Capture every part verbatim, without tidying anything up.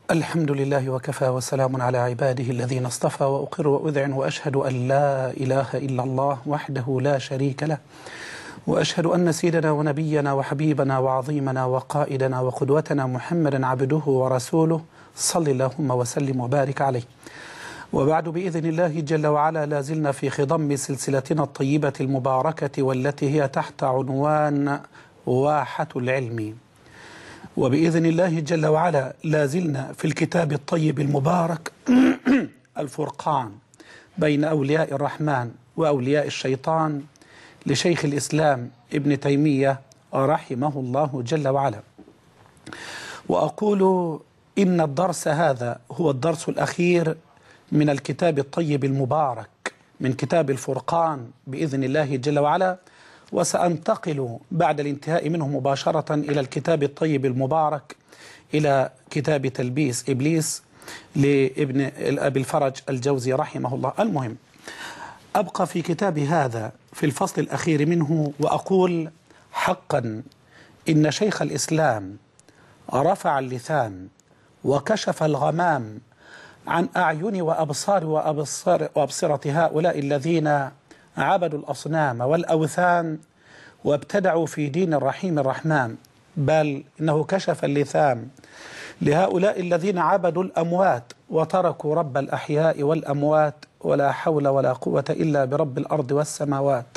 الحمد لله وكفى وسلام على عباده الذين اصطفى، وأقر وأذعن وأشهد أن لا إله إلا الله وحده لا شريك له، وأشهد أن سيدنا ونبينا وحبيبنا وعظيمنا وقائدنا وقدوتنا محمدا عبده ورسوله، صل اللهم وسلم وبارك عليه. وبعد، بإذن الله جل وعلا لا زلنا في خضم سلسلتنا الطيبة المباركة، والتي هي تحت عنوان واحة العلم. وبإذن الله جل وعلا لا زلنا في الكتاب الطيب المبارك الفرقان بين أولياء الرحمن وأولياء الشيطان لشيخ الإسلام ابن تيمية رحمه الله جل وعلا. وأقول إن الدرس هذا هو الدرس الأخير من الكتاب الطيب المبارك من كتاب الفرقان بإذن الله جل وعلا، وسأنتقل بعد الانتهاء منه مباشرة إلى الكتاب الطيب المبارك، إلى كتاب تلبيس إبليس لابن أبي الفرج الجوزي رحمه الله. المهم، أبقى في كتاب هذا في الفصل الأخير منه، وأقول حقا إن شيخ الإسلام رفع اللثام وكشف الغمام عن أعين وأبصار وأبصار وأبصرة هؤلاء الذين عبدوا الأصنام والأوثان وابتدعوا في دين الرحيم الرحمن، بل إنه كشف اللثام لهؤلاء الذين عبدوا الأموات وتركوا رب الأحياء والأموات، ولا حول ولا قوة إلا برب الأرض والسماوات.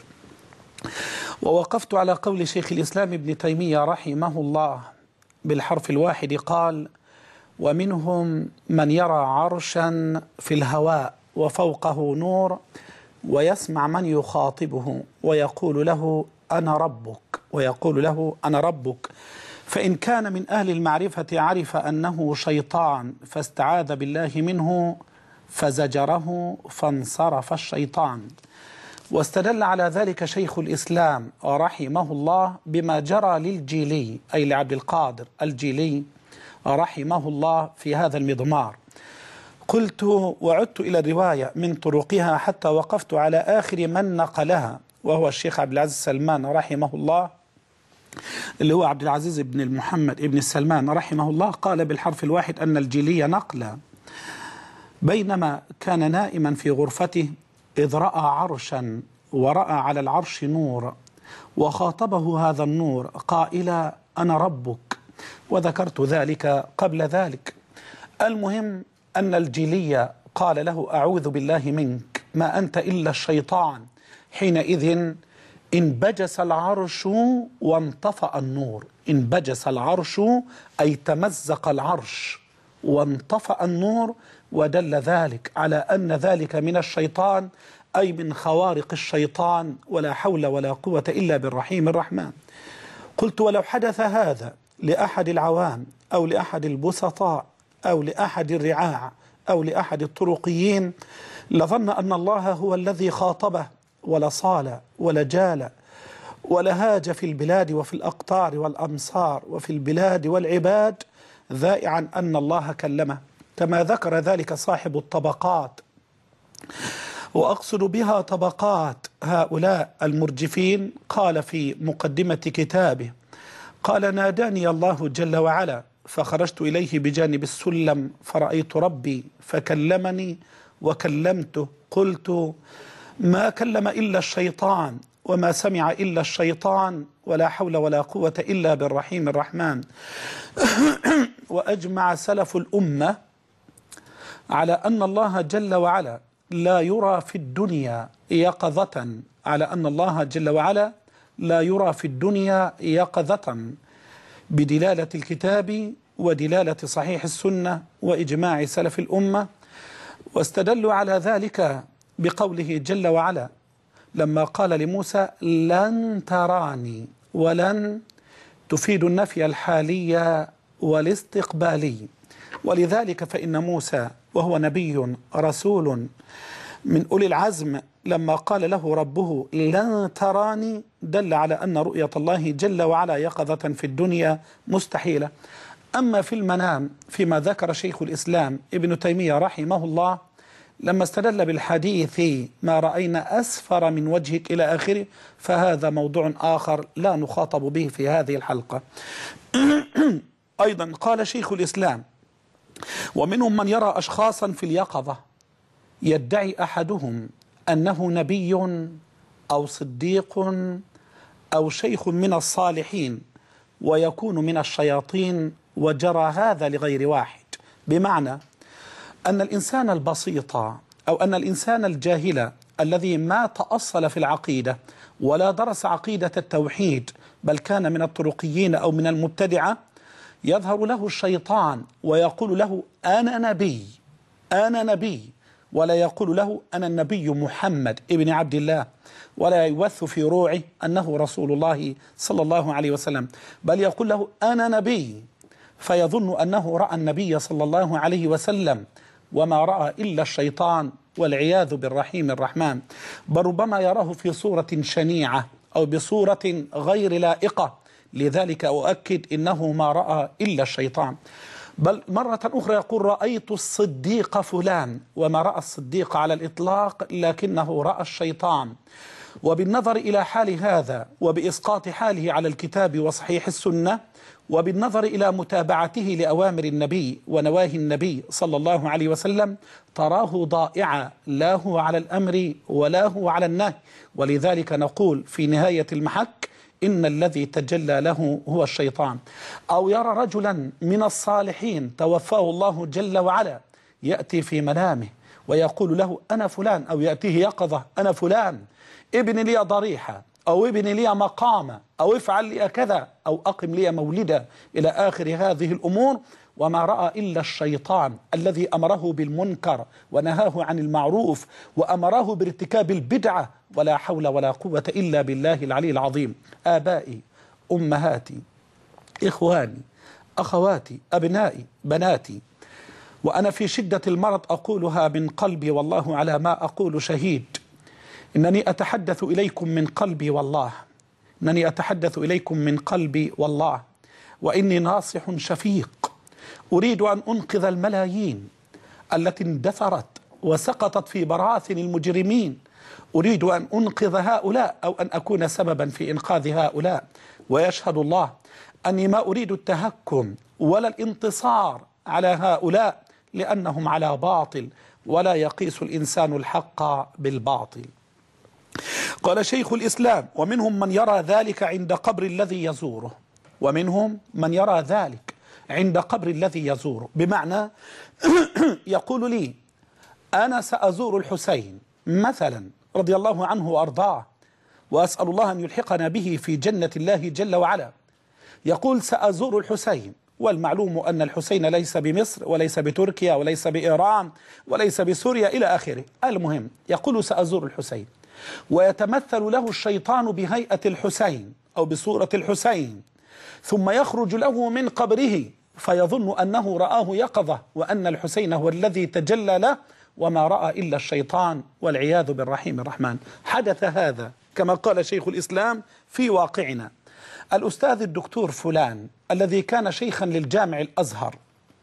ووقفت على قول شيخ الإسلام ابن تيمية رحمه الله بالحرف الواحد، قال: ومنهم من يرى عرشا في الهواء وفوقه نور، ويسمع من يخاطبه ويقول له أنا ربك ويقول له أنا ربك، فإن كان من أهل المعرفة عرف أنه شيطان فاستعاذ بالله منه فزجره فانصرف الشيطان. واستدل على ذلك شيخ الإسلام رحمه الله بما جرى للجيلي، أي لعبد القادر الجيلي رحمه الله في هذا المضمار. قلت وعدت إلى الرواية من طرقها حتى وقفت على آخر من نقلها، وهو الشيخ عبد العزيز سلمان رحمه الله، اللي هو عبد العزيز بن محمد بن السلمان رحمه الله. قال بالحرف الواحد أن الجيلي نقل بينما كان نائما في غرفته إذ رأى عرشا ورأى على العرش نور، وخاطبه هذا النور قائلا أنا ربك، وذكرت ذلك قبل ذلك. المهم أن الجيلي قال له أعوذ بالله منك، ما أنت إلا الشيطان. حينئذ انبجس العرش وانطفأ النور. انبجس العرش أي تمزق العرش، وانطفأ النور، ودل ذلك على أن ذلك من الشيطان، أي من خوارق الشيطان، ولا حول ولا قوة إلا بالرحيم الرحمن. قلت ولو حدث هذا لأحد العوام أو لأحد البسطاء أو لأحد الرعاع أو لأحد الطرقيين لظن أن الله هو الذي خاطبه، ولصال ولجال ولهاج في البلاد وفي الأقطار والأمصار وفي البلاد والعباد، ذائعا أن الله كلمه، كما ذكر ذلك صاحب الطبقات. وأقصد بها طبقات هؤلاء المرجفين. قال في مقدمة كتابه، قال ناداني الله جل وعلا فخرجت إليه بجانب السلم فرأيت ربي فكلمني وكلمته. قلت ما كلم إلا الشيطان وما سمع إلا الشيطان، ولا حول ولا قوة إلا بالرحيم الرحمن. وأجمع سلف الأمة على أن الله جل وعلا لا يرى في الدنيا يقظة، على أن الله جل وعلا لا يرى في الدنيا يقظة، بدلالة الكتاب ودلالة صحيح السنة وإجماع سلف الأمة. واستدلوا على ذلك بقوله جل وعلا لما قال لموسى لن تراني، ولن تفيد النفي الحالي والاستقبالي، ولذلك فإن موسى وهو نبي رسول من أولي العزم لما قال له ربه لن تراني دل على أن رؤية الله جل وعلا يقظة في الدنيا مستحيلة. أما في المنام فيما ذكر شيخ الإسلام ابن تيمية رحمه الله لما استدل بالحديث ما رأينا أسفر من وجهك إلى آخره، فهذا موضوع آخر لا نخاطب به في هذه الحلقة. أيضا قال شيخ الإسلام ومنهم من يرى أشخاصا في اليقظة يدعي أحدهم أنه نبي أو صديق أو شيخ من الصالحين ويكون من الشياطين، وجرى هذا لغير واحد. بمعنى أن الإنسان البسيط أو أن الإنسان الجاهل الذي ما تأصل في العقيدة ولا درس عقيدة التوحيد بل كان من الطرقيين أو من المبتدعة، يظهر له الشيطان ويقول له أنا نبي أنا نبي، ولا يقول له أنا النبي محمد ابن عبد الله، ولا يوث في روعه أنه رسول الله صلى الله عليه وسلم، بل يقول له أنا نبي، فيظن أنه رأى النبي صلى الله عليه وسلم، وما رأى إلا الشيطان والعياذ بالرحيم الرحمن. بل ربما يراه في صورة شنيعة أو بصورة غير لائقة، لذلك أؤكد إنه ما رأى إلا الشيطان. بل مرة أخرى يقول رأيت الصديق فلان، وما رأى الصديق على الإطلاق لكنه رأى الشيطان. وبالنظر إلى حال هذا وبإسقاط حاله على الكتاب وصحيح السنة، وبالنظر إلى متابعته لأوامر النبي ونواهي النبي صلى الله عليه وسلم، تراه ضائعا، لا هو على الأمر ولا هو على النهي. ولذلك نقول في نهاية المحك إن الذي تجلى له هو الشيطان. أو يرى رجلا من الصالحين توفاه الله جل وعلا يأتي في منامه ويقول له أنا فلان، أو يأتيه يقظة أنا فلان، ابن لي ضريحة أو ابن لي مقامة أو افعل لي كذا أو أقم لي مولدا إلى آخر هذه الأمور، وما رأى إلا الشيطان الذي أمره بالمنكر ونهاه عن المعروف وأمره بارتكاب البدعة، ولا حول ولا قوة إلا بالله العلي العظيم. آبائي، أمهاتي، إخواني، أخواتي، أبنائي، بناتي، وأنا في شدة المرض أقولها من قلبي والله على ما أقول شهيد، إنني أتحدث إليكم من قلبي والله، إنني أتحدث إليكم من قلبي والله، وإني ناصح شفيق أريد أن أنقذ الملايين التي اندثرت وسقطت في براثن المجرمين. أريد أن أنقذ هؤلاء أو أن أكون سببا في إنقاذ هؤلاء. ويشهد الله أني ما أريد التهكم ولا الانتصار على هؤلاء، لأنهم على باطل، ولا يقيس الإنسان الحق بالباطل. قال شيخ الإسلام ومنهم من يرى ذلك عند قبر الذي يزوره، ومنهم من يرى ذلك عند قبر الذي يزوره، بمعنى يقول لي أنا سأزور الحسين مثلا رضي الله عنه وأرضاه، وأسأل الله أن يلحقنا به في جنة الله جل وعلا. يقول سأزور الحسين، والمعلوم أن الحسين ليس بمصر وليس بتركيا وليس بإيران وليس بسوريا إلى آخره. المهم يقول سأزور الحسين، ويتمثل له الشيطان بهيئة الحسين أو بصورة الحسين، ثم يخرج له من قبره فيظن أنه رآه يقظة وأن الحسين هو الذي تجلى له، وما رأى إلا الشيطان والعياذ بالرحيم الرحمن. حدث هذا كما قال شيخ الإسلام في واقعنا. الأستاذ الدكتور فلان الذي كان شيخا للجامع الأزهر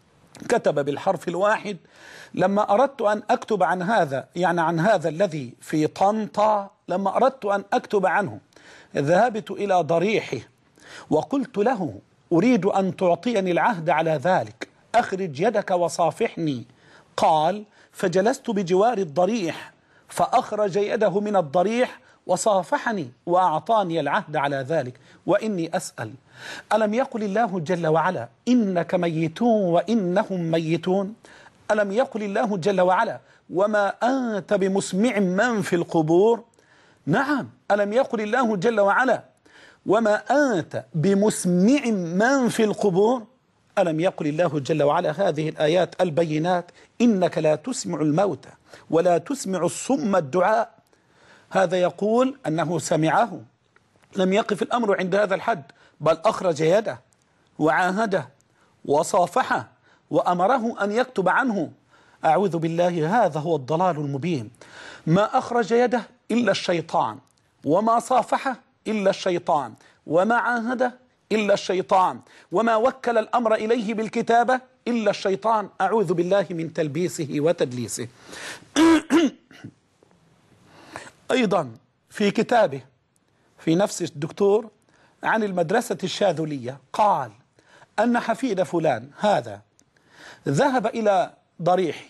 كتب بالحرف الواحد لما أردت أن أكتب عن هذا، يعني عن هذا الذي في طنطا، لما أردت أن أكتب عنه ذهبت إلى ضريحه وقلت له أريد أن تعطيني العهد على ذلك، أخرج يدك وصافحني. قال فجلست بجوار الضريح فأخرج يده من الضريح وصافحني وأعطاني العهد على ذلك. وإني أسأل ألم يقل الله جل وعلا إنك ميتون وإنهم ميتون؟ ألم يقل الله جل وعلا وما أنت بمسمع من في القبور؟ نعم، ألم يقل الله جل وعلا وما أنت بمسمع من في القبور؟ ألم يقل الله جل وعلا هذه الآيات البينات إنك لا تسمع الموتى ولا تسمع الصم الدعاء؟ هذا يقول أنه سمعه. لم يقف الأمر عند هذا الحد، بل أخرج يده وعاهده وصافحه وأمره أن يكتب عنه. أعوذ بالله، هذا هو الضلال المبين. ما أخرج يده إلا الشيطان، وما صافحه إلا الشيطان، وما عاهده إلا الشيطان، وما وكل الأمر إليه بالكتابة إلا الشيطان. أعوذ بالله من تلبيسه وتدليسه. أيضا في كتابه في نفس الدكتور عن المدرسة الشاذلية قال أن حفيد فلان هذا ذهب إلى ضريحه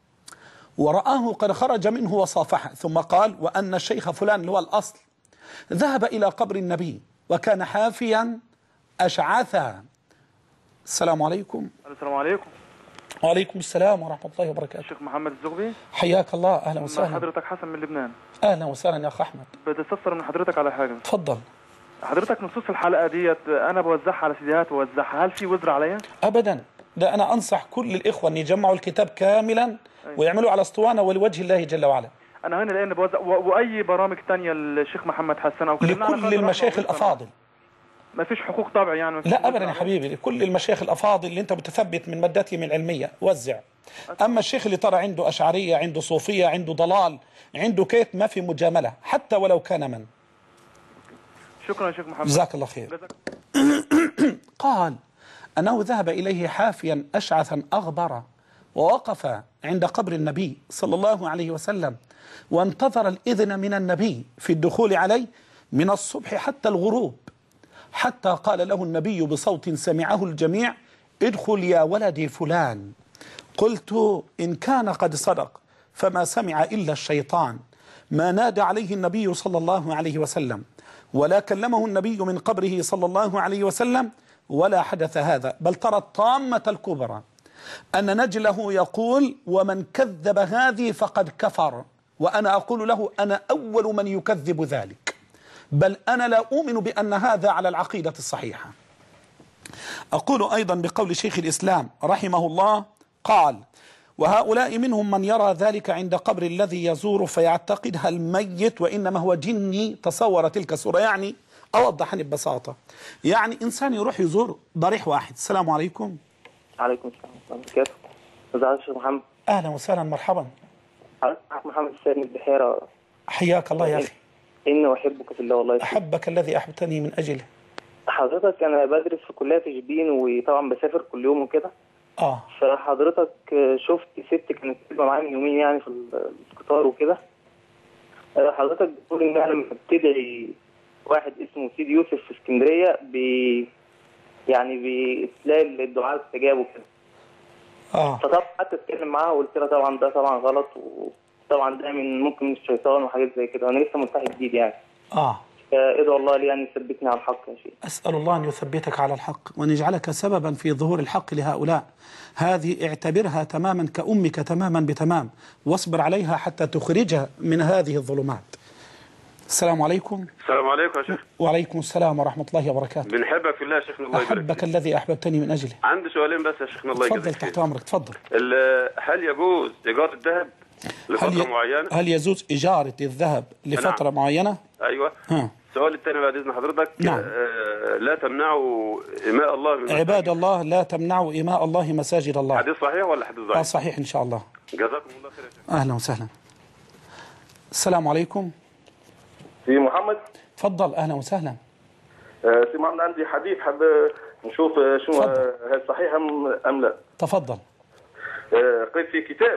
ورآه قد خرج منه وصافحه، ثم قال وأن الشيخ فلان اللي هو الأصل ذهب إلى قبر النبي وكان حافيا أشعثا. السلام عليكم. السلام عليكم. وعليكم السلام ورحمة الله وبركاته. الشيخ محمد الزغبي، حياك الله. أهلا وسهلا. حضرتك حسن من لبنان. أهلا وسهلا يا أخ أحمد. بدي استفسر من حضرتك على حاجة. تفضل. حضرتك نصوص الحلقة ديت أنا بوزعها على سيديهات ووزعها، هل في وزر عليها؟ أبدا، ده أنا أنصح كل الإخوة أن يجمعوا الكتاب كاملا ويعملوا على اسطوانة ولوجه الله جل وعلا. أنا هنا لأن بوزع و... وأي برامج تانية الشيخ محمد حسن أو لكل المشايخ الأفاضل. ما فيش حقوق طبع يعني؟ لا أبدا يا حبيبي، لكل المشايخ الأفاضل اللي أنت متثبت من مادتهم العلمية وزع. أما الشيخ اللي ترى عنده أشعرية، عنده صوفية، عنده ضلال، عنده كيت، ما في مجاملة حتى ولو كان من. شكرا يا شيخ محمد، جزاك الله خير. قال أنه ذهب إليه حافيا أشعثا أغبر، ووقف عند قبر النبي صلى الله عليه وسلم وانتظر الإذن من النبي في الدخول عليه من الصبح حتى الغروب، حتى قال له النبي بصوت سمعه الجميع: ادخل يا ولدي فلان. قلت إن كان قد صدق فما سمع إلا الشيطان، ما نادى عليه النبي صلى الله عليه وسلم ولا كلمه النبي من قبره صلى الله عليه وسلم ولا حدث هذا. بل ترى الطامة الكبرى أن نجله يقول: ومن كذب هذه فقد كفر، وأنا أقول له أنا أول من يكذب ذلك، بل أنا لا أؤمن بأن هذا على العقيدة الصحيحة. أقول أيضا بقول شيخ الإسلام رحمه الله قال: وهؤلاء منهم من يرى ذلك عند قبر الذي يزور فيعتقدها الميت وإنما هو جني تصور تلك الصورة. يعني أوضح ببساطة، يعني إنسان يروح يزور ضريح واحد. السلام عليكم. عليكم السلام ورحمة الله وبركاته. ازيك يا شيخ محمد؟ أهلا وسهلا، مرحبا. حضرتك محمد السيد من البحيرة. حياك الله يا أخي. إني أحبك في الله والله. أحبك الذي أحببتني من أجله. حضرتك أنا بدرس في كلية في شبين وطبعا بسافر كل يوم وكده. آه. فحضرتك شفت ست كانت بتبقى معايا من يومين يعني في القطار وكده. حضرتك بتقول إن أنا بتدعي واحد اسمه سيدي يوسف في اسكندرية ب يعني بتلاقي الدعاء استجاب وكده. اه فطبعا قعدت اتكلم معاها وقلت لها طبعا ده طبعا غلط، وطبعا ده من ممكن من الشيطان وحاجات زي كده، وانا لسه ملتحي جديد يعني. اه فادعو الله لي يعني يثبتني على الحق يا شيخ. أسأل الله أن يثبتك على الحق وأن يجعلك سببا في ظهور الحق لهؤلاء. هذه اعتبرها تماما كأمك تماما بتمام، واصبر عليها حتى تخرجها من هذه الظلمات. السلام عليكم. السلام عليكم يا شيخ. وعليكم السلام ورحمة الله وبركاته. بنحبك في الله يا شيخنا، الله يبارك. أحبك الذي أحببتني من أجله. عندي سؤالين بس يا شيخنا، الله يجزيك. تفضل تحت أمرك، تفضل. هل يجوز إيجار الذهب لفترة هل ي... معينة؟ هل يجوز إجارة الذهب لفترة نعم. معينة؟ أيوة. ها. السؤال الثاني بعد إذن حضرتك. نعم. آه لا تمنعوا إماء الله من عباد الله لا تمنعوا إماء الله مساجد الله. حديث صحيح ولا حديث ضعيف؟ آه صحيح إن شاء الله. جزاكم الله خير يا شيخ. أهلا وسهلا. السلام عليكم. سي محمد. تفضل. أهلا وسهلا. آه سي محمد، عندي حديث حاب نشوف شو هل صحيح أم لا. تفضل. آه قريت في كتاب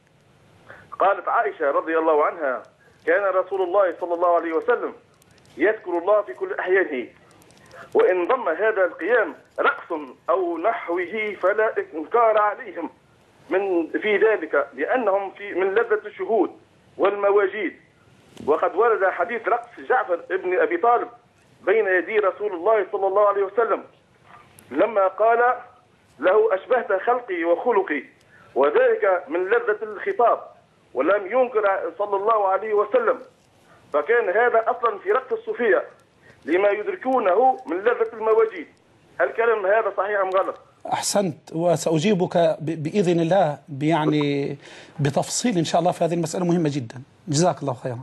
قالت عائشة رضي الله عنها: كان رسول الله صلى الله عليه وسلم يذكر الله في كل أحيانه، وإن ضم هذا القيام رقص أو نحوه فلا إنكار عليهم من في ذلك، لأنهم في من لذة الشهود والمواجيد. وقد ورد حديث رقص جعفر ابن أبي طالب بين يدي رسول الله صلى الله عليه وسلم لما قال له: أشبهت خلقي وخلقي، وذلك من لذة الخطاب، ولم ينكر صلى الله عليه وسلم. فكان هذا أصلا في رقص الصوفية لما يدركونه من لذة المواجيد. هل كلام هذا صحيح أم غلط؟ أحسنت، وسأجيبك بإذن الله يعني بتفصيل إن شاء الله في هذه المسألة مهمة جدا. جزاك الله خيرا.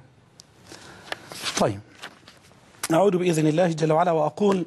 طيب، أعود بإذن الله جل وعلا وأقول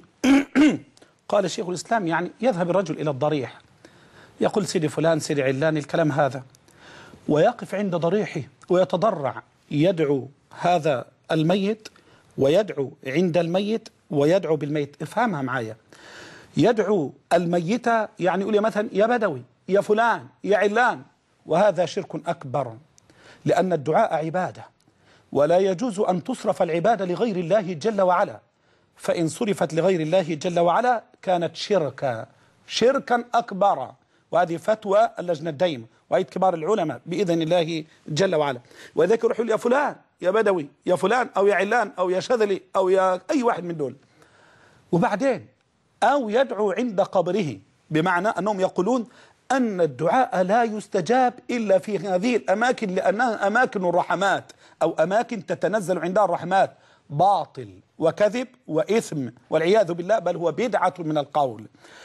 قال شيخ الإسلام: يعني يذهب الرجل إلى الضريح يقول سيدي فلان سيدي علان الكلام هذا، ويقف عند ضريحه ويتضرع يدعو هذا الميت ويدعو عند الميت ويدعو بالميت. افهمها معايا، يدعو الميت يعني يقول مثلا يا بدوي يا فلان يا علان، وهذا شرك أكبر، لأن الدعاء عبادة ولا يجوز أن تصرف العبادة لغير الله جل وعلا، فإن صرفت لغير الله جل وعلا كانت شركا شركا أكبر، وهذه فتوى اللجنة الدائمة وهي كبار العلماء بإذن الله جل وعلا. وذلك يروحوا يا فلان يا بدوي يا فلان أو يا علان أو يا شذلي أو يا أي واحد من دول، وبعدين أو يدعو عند قبره، بمعنى أنهم يقولون أن الدعاء لا يستجاب إلا في هذه الأماكن لأنها أماكن الرحمات أو أماكن تتنزل عندها الرحمات. باطل وكذب وإثم والعياذ بالله، بل هو بدعة من القول.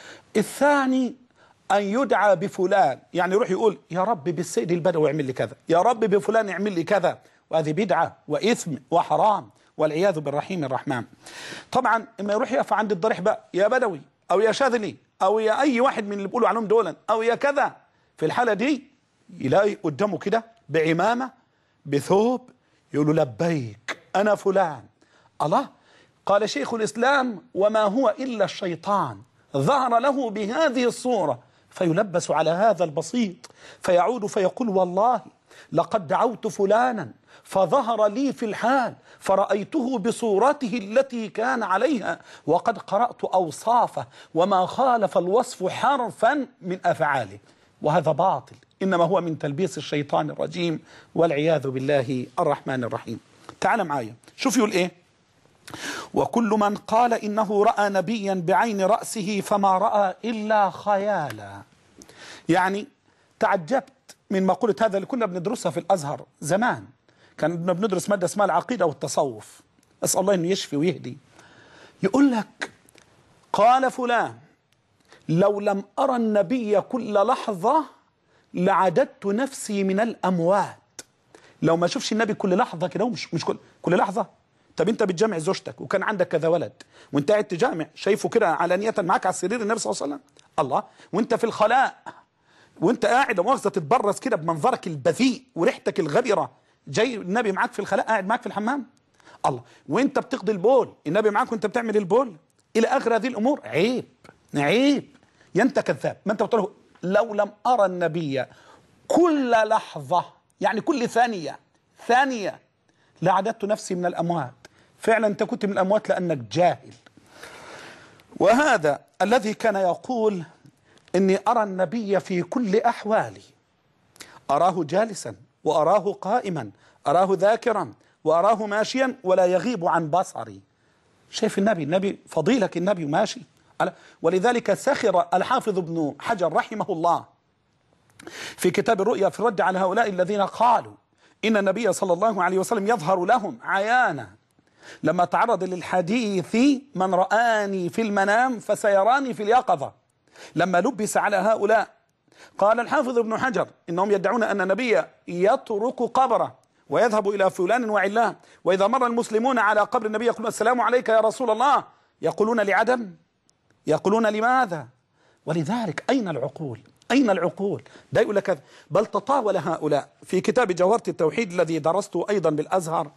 الثاني أن يدعى بفلان، يعني يروح يقول يا رب بالسيد البدوي اعمل لي كذا، يا رب بفلان اعمل لي كذا، وهذه بدعة وإثم وحرام والعياذ بالرحيم الرحمن. طبعا اما يروح يقف عند الضريح بقى يا بدوي أو يا شاذلي أو يا أي واحد من اللي بيقولوا عنهم دولا أو يا كذا، في الحالة دي يلاقي قدامه كده بعمامة بثوب يقول له لبيك أنا فلان. الله، قال شيخ الإسلام وما هو إلا الشيطان ظهر له بهذه الصورة فيلبس على هذا البسيط فيعود فيقول والله لقد دعوت فلانا فظهر لي في الحال فرأيته بصورته التي كان عليها وقد قرأت أوصافه وما خالف الوصف حرفا من أفعاله، وهذا باطل، إنما هو من تلبيس الشيطان الرجيم والعياذ بالله الرحمن الرحيم. تعال معايا شوف يقول إيه: وكل من قال إنه رأى نبيا بعين رأسه فما رأى إلا خيالا. يعني تعجبت من مقولة هذا اللي كنا بندرسها في الأزهر زمان، كنا بندرس مادة اسمها العقيدة والتصوف، أسأل الله أنه يشفي ويهدي. يقول لك قال فلان لو لم أرى النبي كل لحظة لعددت نفسي من الأموات. لو ما شوفش النبي كل لحظة كده، مش مش كل كل لحظة. طب انت بتجمع زوجتك وكان عندك كذا ولد وانت قاعد تجامع شايفه كده علانية معاك على السرير النبي صلى الله عليه وسلم، الله، وانت في الخلاء وانت قاعد مؤاخذة تتبرز كده بمنظرك البذيء وريحتك الغبرة، جاي النبي معاك في الخلاء قاعد معاك في الحمام، الله، وانت بتقضي البول النبي معاك وانت بتعمل البول، الى اخر هذه الامور. عيب عيب يا انت كذاب. ما انت بتقول له لو لم ارى النبي كل لحظة، يعني كل ثانية ثانية لعددت نفسي من الأموات. فعلا أنت كنت من الأموات لأنك جاهل. وهذا الذي كان يقول إني أرى النبي في كل أحوالي، أراه جالسا وأراه قائما، أراه ذاكرا وأراه ماشيا ولا يغيب عن بصري. شايف النبي، النبي فضيلك النبي ماشي. ولذلك سخر الحافظ ابن حجر رحمه الله في كتاب الرؤيا في الرد على هؤلاء الذين قالوا إن النبي صلى الله عليه وسلم يظهر لهم عيانا لما تعرض للحديث من رآني في المنام فسيراني في اليقظة. لما لبس على هؤلاء قال الحافظ ابن حجر إنهم يدعون أن النبي يترك قبره ويذهب إلى فلان وعلان، وإذا مر المسلمون على قبر النبي يقولون السلام عليك يا رسول الله، يقولون لعدم، يقولون لماذا؟ ولذلك أين العقول؟ أين العقول؟ ده يقول لك. بل تطاول هؤلاء في كتاب جوهرة التوحيد الذي درسته أيضا بالأزهر،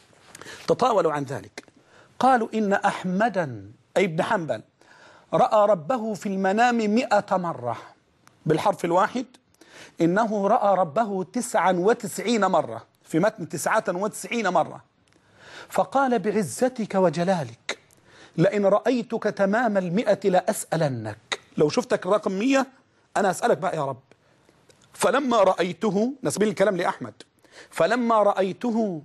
تطاولوا عن ذلك. قالوا إن أحمدا أي ابن حنبل رأى ربه في المنام مئة مرة، بالحرف الواحد إنه رأى ربه تسعا وتسعين مرة، في متن تسعة وتسعين مرة. فقال بعزتك وجلالك لئن رأيتك تمام المئة لأسألنك. لو شفتك رقم مئة أنا أسألك بقى يا رب. فلما رأيته، نسبيل الكلام لأحمد، فلما رأيته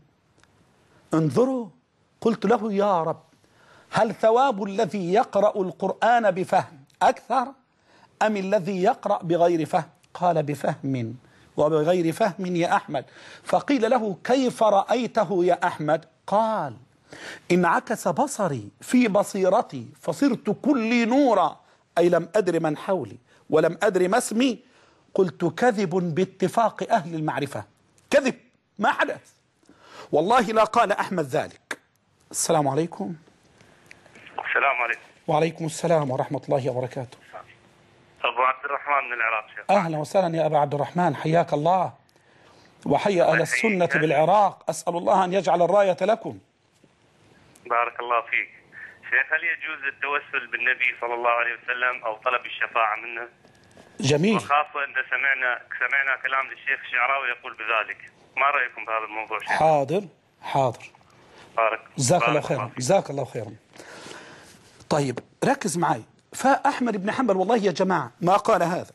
انظروا قلت له يا رب هل ثواب الذي يقرأ القرآن بفهم أكثر أم الذي يقرأ بغير فهم؟ قال بفهم وبغير فهم يا أحمد. فقيل له كيف رأيته يا أحمد؟ قال انعكس بصري في بصيرتي فصرت كلي نورا، أي لم أدر من حولي ولم أدر ما اسمي. قلت كذب باتفاق أهل المعرفة، كذب ما حدث، والله لا قال أحمد ذلك. السلام عليكم. السلام عليكم. وعليكم السلام ورحمة الله وبركاته. أبو عبد الرحمن من العراق شيخ. أهلا وسهلا يا أبا عبد الرحمن، حياك الله وحيا أهل السنة بالعراق. أسأل الله أن يجعل الراية لكم. بارك الله فيك شيخ. هل يجوز التوسل بالنبي صلى الله عليه وسلم أو طلب الشفاعة منه؟ جميل. وخاصة إن سمعنا سمعنا كلام للشيخ الشعراوي يقول بذلك، ما رأيكم بهذا الموضوع شيخ؟ حاضر حاضر. بارك جزاك الله خيرا، جزاك الله خيرا. طيب ركز معي. فأحمد بن حنبل والله يا جماعة ما قال هذا،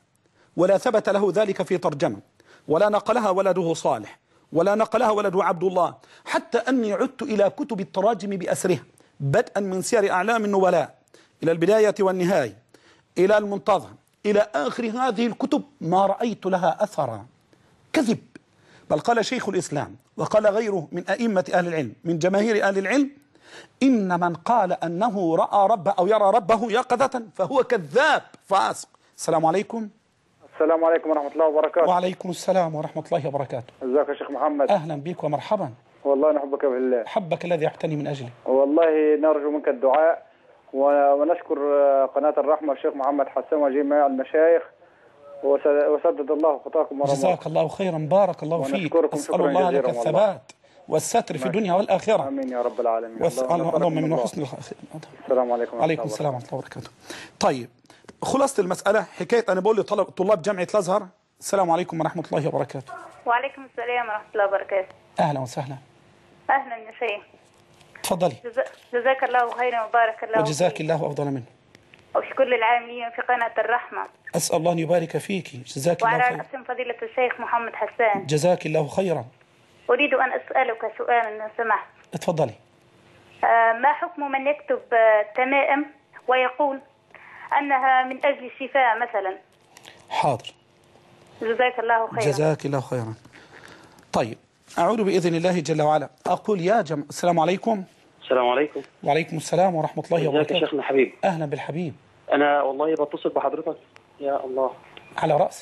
ولا ثبت له ذلك في ترجمة، ولا نقلها ولده صالح، ولا نقلها ولده عبد الله، حتى أني عدت إلى كتب التراجم بأسرها بدءا من سير أعلام النبلاء إلى البداية والنهاية إلى المنتظم إلى آخر هذه الكتب، ما رأيت لها أثرا. كذب. بل قال شيخ الإسلام وقال غيره من أئمة أهل العلم من جماهير أهل العلم: إن من قال أنه رأى ربه أو يرى ربه يقظة فهو كذاب فاسق. السلام عليكم. السلام عليكم ورحمة الله وبركاته. وعليكم السلام ورحمة الله وبركاته. ازيك يا شيخ محمد؟ أهلا بك ومرحبا. والله نحبك بالله. حبك الذي أحتني من أجله. والله نرجو منك الدعاء ونشكر قناة الرحمة الشيخ محمد حسان وجميع المشايخ، وسدد الله خطاكم ورماكم. جزاك الله خيرا، بارك الله فيك. أسأل الله لك الثبات والستر في الدنيا والآخرة. آمين يا رب العالمين. اللهم من وحسن الخاتمة. السلام عليكم. وعليكم السلام ورحمة الله وبركاته. طيب، خلاصة المسألة حكاية أنا بقول لطلاب جامعة الأزهر: السلام عليكم ورحمة الله وبركاته. وعليكم السلام ورحمة الله وبركاته. أهلا وسهلا. أهلا يا شيخ. تفضلي. جزاك الله خيرا وبارك الله وجزاك فيك. الله أفضل منه. وفي كل العاملين في قناة الرحمة. أسأل الله أن يبارك فيك. جزاك الله خيرا. وعلى رأس فضيلة الشيخ محمد حسان. جزاك الله خيرا. أريد أن أسألك سؤالا لو سمحت. اتفضلي. آه ما حكم من يكتب آه تمائم ويقول أنها من أجل الشفاء مثلا؟ حاضر. جزاك الله خيرا. جزاك الله خيرا. طيب، أعود بإذن الله جل وعلا. أقول يا جماعة السلام عليكم. السلام عليكم. وعليكم السلام ورحمة الله وبركاته. ازيك يا شيخنا حبيبي؟ أهلا بالحبيب. أنا والله بتصل بحضرتك. يا الله. على رأسي.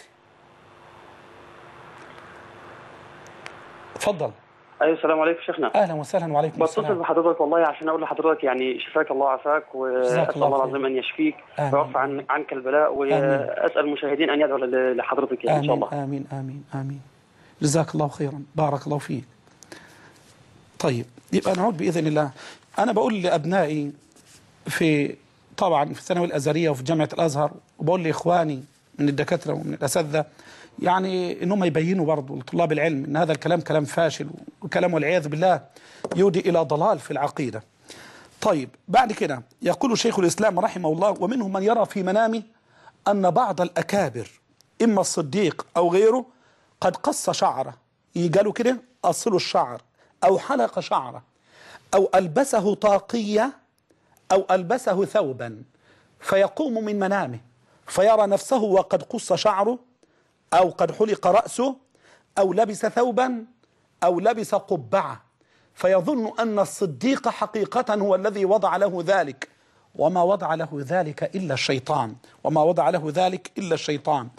تفضل. أيوة السلام عليكم شيخنا. أهلا وسهلا. وعليكم السلام. بتصل بحضرتك والله عشان أقول لحضرتك يعني شفاك الله وعافاك، وأسأل الله العظيم أن يشفيك ويرفع عن عنك البلاء، وأسأل المشاهدين أن يدعوا لحضرتك يعني إن شاء الله. آمين آمين آمين. جزاك الله خيرا، بارك الله فيك. طيب، يبقى نعود بإذن الله. أنا بقول لأبنائي في طبعا في الثانوية الأزهرية وفي جامعة الأزهر، وبقول لإخواني من الدكاترة ومن الأساتذة يعني إنهم يبينوا برضه لطلاب العلم إن هذا الكلام كلام فاشل، وكلام والعياذ بالله يودي إلى ضلال في العقيدة. طيب، بعد كده يقول شيخ الإسلام رحمه الله: ومنهم من يرى في منامه أن بعض الأكابر إما الصديق أو غيره قد قص شعره، يقالوا كده أصلوا الشعر، أو حلق شعره، أو ألبسه طاقية، أو ألبسه ثوبا، فيقوم من منامه فيرى نفسه وقد قص شعره، أو قد حلق رأسه، أو لبس ثوبا، أو لبس قبعة، فيظن أن الصديق حقيقة هو الذي وضع له ذلك، وما وضع له ذلك إلا الشيطان، وما وضع له ذلك إلا الشيطان.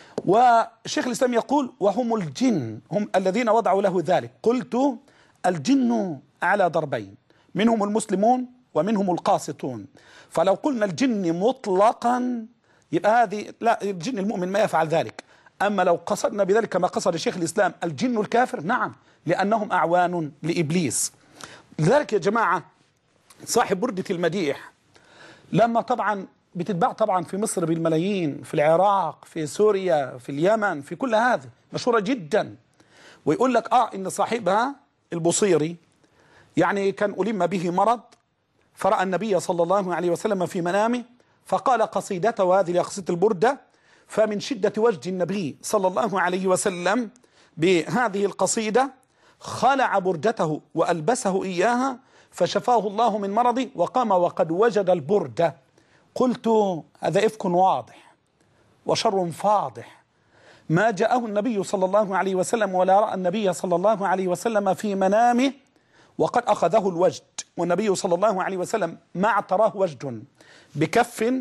وشيخ الإسلام يقول: وهم الجن هم الذين وضعوا له ذلك. قلت: الجن على ضربين، منهم المسلمون ومنهم القاسطون. فلو قلنا الجن مطلقا يبقى هذه لا، الجن المؤمن ما يفعل ذلك. أما لو قصدنا بذلك كما قصد شيخ الإسلام الجن الكافر، نعم، لأنهم أعوان لإبليس. لذلك يا جماعة صاحب بردة المديح لما طبعا بتتباع طبعا في مصر بالملايين، في العراق، في سوريا، في اليمن، في كل هذه مشهورة جدا، ويقول لك آه إن صاحبها البصيري يعني كان ألم به مرض، فرأى النبي صلى الله عليه وسلم في منامه فقال قصيدته، وهذه قصيدة البردة، فمن شدة وجد النبي صلى الله عليه وسلم بهذه القصيدة خلع بردته وألبسه إياها فشفاه الله من مرضه وقام وقد وجد البردة. قلت: هذا إفك واضح وشر فاضح، ما جاءه النبي صلى الله عليه وسلم ولا رأى النبي صلى الله عليه وسلم في منامه وقد أخذه الوجد، والنبي صلى الله عليه وسلم ما اعتراه وجد بكف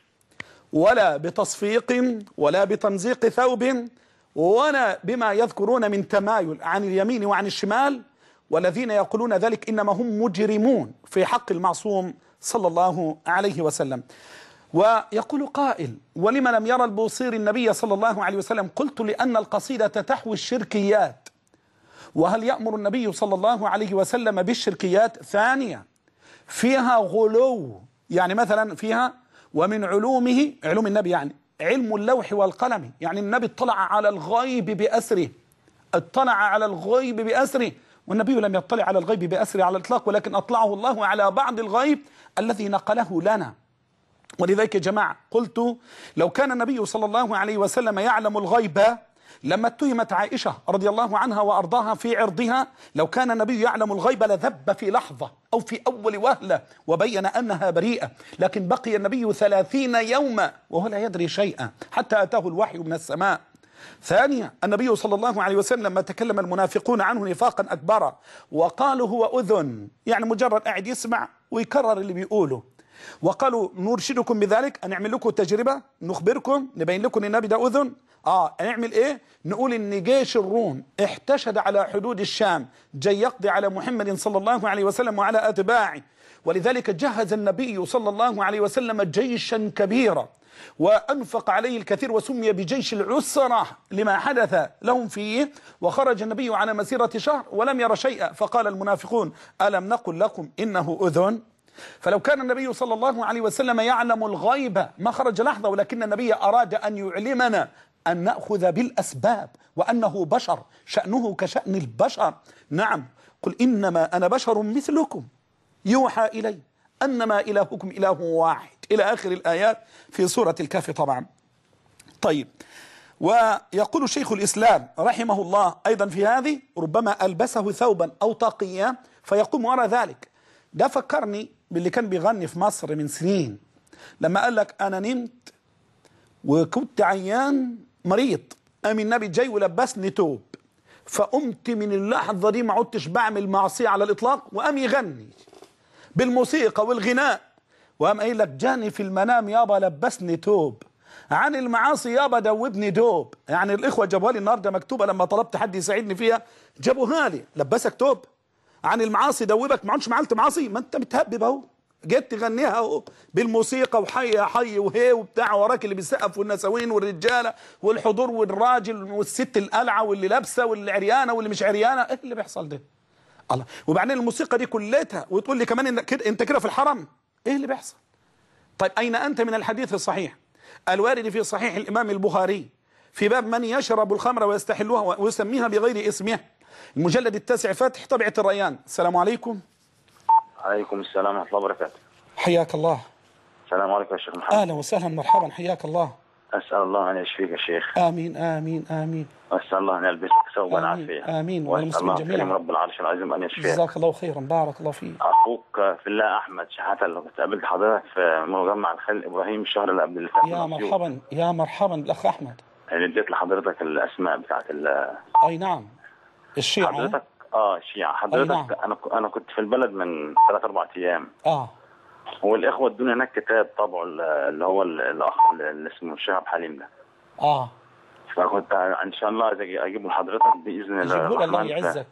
ولا بتصفيق ولا بتمزيق ثوب ولا بما يذكرون من تمايل عن اليمين وعن الشمال، والذين يقولون ذلك إنما هم مجرمون في حق المعصوم صلى الله عليه وسلم. ويقول قائل: ولما لم يرى البوصيري النبي صلى الله عليه وسلم؟ قلت: لأن القصيدة تحوي الشركيات، وهل يأمر النبي صلى الله عليه وسلم بالشركيات؟ ثانية، فيها غلو، يعني مثلا فيها ومن علومه، علوم النبي يعني علم اللوح والقلم، يعني النبي اطلع على الغيب بأسره، اطلع على الغيب بأسره، والنبي لم يطلع على الغيب بأسره على الإطلاق، ولكن أطلعه الله على بعض الغيب الذي نقله لنا. ولذلك يا جماعة قلت لو كان النبي صلى الله عليه وسلم يعلم الغيب لما اتهمت عائشة رضي الله عنها وأرضاها في عرضها، لو كان النبي يعلم الغيب لذب في لحظة أو في أول وهلة وبين أنها بريئة، لكن بقي النبي ثلاثين يوما وهو لا يدري شيئا حتى أتاه الوحي من السماء. ثانيا النبي صلى الله عليه وسلم لما تكلم المنافقون عنه نفاقا أكبر وقالوا هو أذن، يعني مجرد قاعد يسمع ويكرر اللي بيقوله، وقالوا نرشدكم بذلك، أن نعمل لكم تجربة نخبركم نبين لكم ان النبي ده أذن. آه نعمل إيه؟ نقول إن جيش الروم احتشد على حدود الشام جاي يقضي على محمد صلى الله عليه وسلم وعلى أتباعه، ولذلك جهز النبي صلى الله عليه وسلم جيشا كبيرا وأنفق عليه الكثير وسمي بجيش العسرة لما حدث لهم فيه، وخرج النبي على مسيرة شهر ولم ير شيئا، فقال المنافقون ألم نقل لكم إنه أذن؟ فلو كان النبي صلى الله عليه وسلم يعلم الغيب ما خرج لحظة، ولكن النبي أراد أن يعلمنا أن نأخذ بالأسباب وأنه بشر شأنه كشأن البشر. نعم قل إنما أنا بشر مثلكم يوحى إلي أنما إلهكم إله واحد إلى آخر الآيات في سورة الكهف طبعا. طيب، ويقول شيخ الإسلام رحمه الله أيضا في هذه ربما ألبسه ثوبا أو طاقية فيقوم وراء ذلك. ده فكرني باللي كان بيغني في مصر من سنين لما قال لك أنا نمت وكنت عيان مريض، قام النبي جاي ولبسني توب فقمت من اللحظة دي ما عدتش بعمل معصية على الإطلاق، وقام يغني بالموسيقى والغناء وقام قايل لك جاني في المنام يابا لبسني توب، عن المعاصي يابا دوبني دوب. يعني الإخوة جابوها لي النهارده مكتوبة لما طلبت حد يساعدني فيها، جابوها لي لبسك توب عن المعاصي دوبك، ما عدتش عملت معاصي، ما انت متهبب اهو، جيت تغنيها اهو بالموسيقى وحي يا حي وهي وبتاع، وراك اللي بيسقف والنسوين والرجاله والحضور والراجل والست القلعه واللي لابسه واللي عريانه واللي مش عريانه، ايه اللي بيحصل ده؟ الله. وبعدين الموسيقى دي كلتها وتقول لي كمان انك كده انت كده في الحرم، ايه اللي بيحصل؟ طيب اين انت من الحديث الصحيح الوارد في صحيح الامام البخاري في باب من يشرب الخمر ويستحلها ويسميها بغير اسمها، المجلد التاسع فتح طبعة الريان. السلام عليكم. عليكم السلام ورحمة الله وبركاته. حياك الله. السلام عليكم يا شيخ محمد. أهلا وسهلا مرحبا، حياك الله. أسأل الله أن يشفيك يا شيخ. آمين آمين آمين. وأسأل الله أن يلبسك ثوبا عافية. آمين. وأسأل الله الكريم رب العرش العظيم أن يشفيك. جزاك الله خيرا، بارك الله فيك. أخوك في الله أحمد شحاتة اللي كنت قابلت حضرتك في مجمع الخليل إبراهيم الشهر اللي قبل اللي فات. يا مرحبا يا مرحبا بالأخ أحمد. اللي اديت لحضرتك الأسماء بتاعت ال أي نعم الشيعة. حضرتك اه الشيعة حضرتك. نعم. أنا أنا كنت في البلد من ثلاث أربع أيام. اه والإخوة ادوني هناك كتاب طبعه اللي هو الأخ اللي اسمه الشيخ عبد الحليم ده. اه فكنت ان شاء الله اجيبه لحضرتك باذن الله. الله يعزك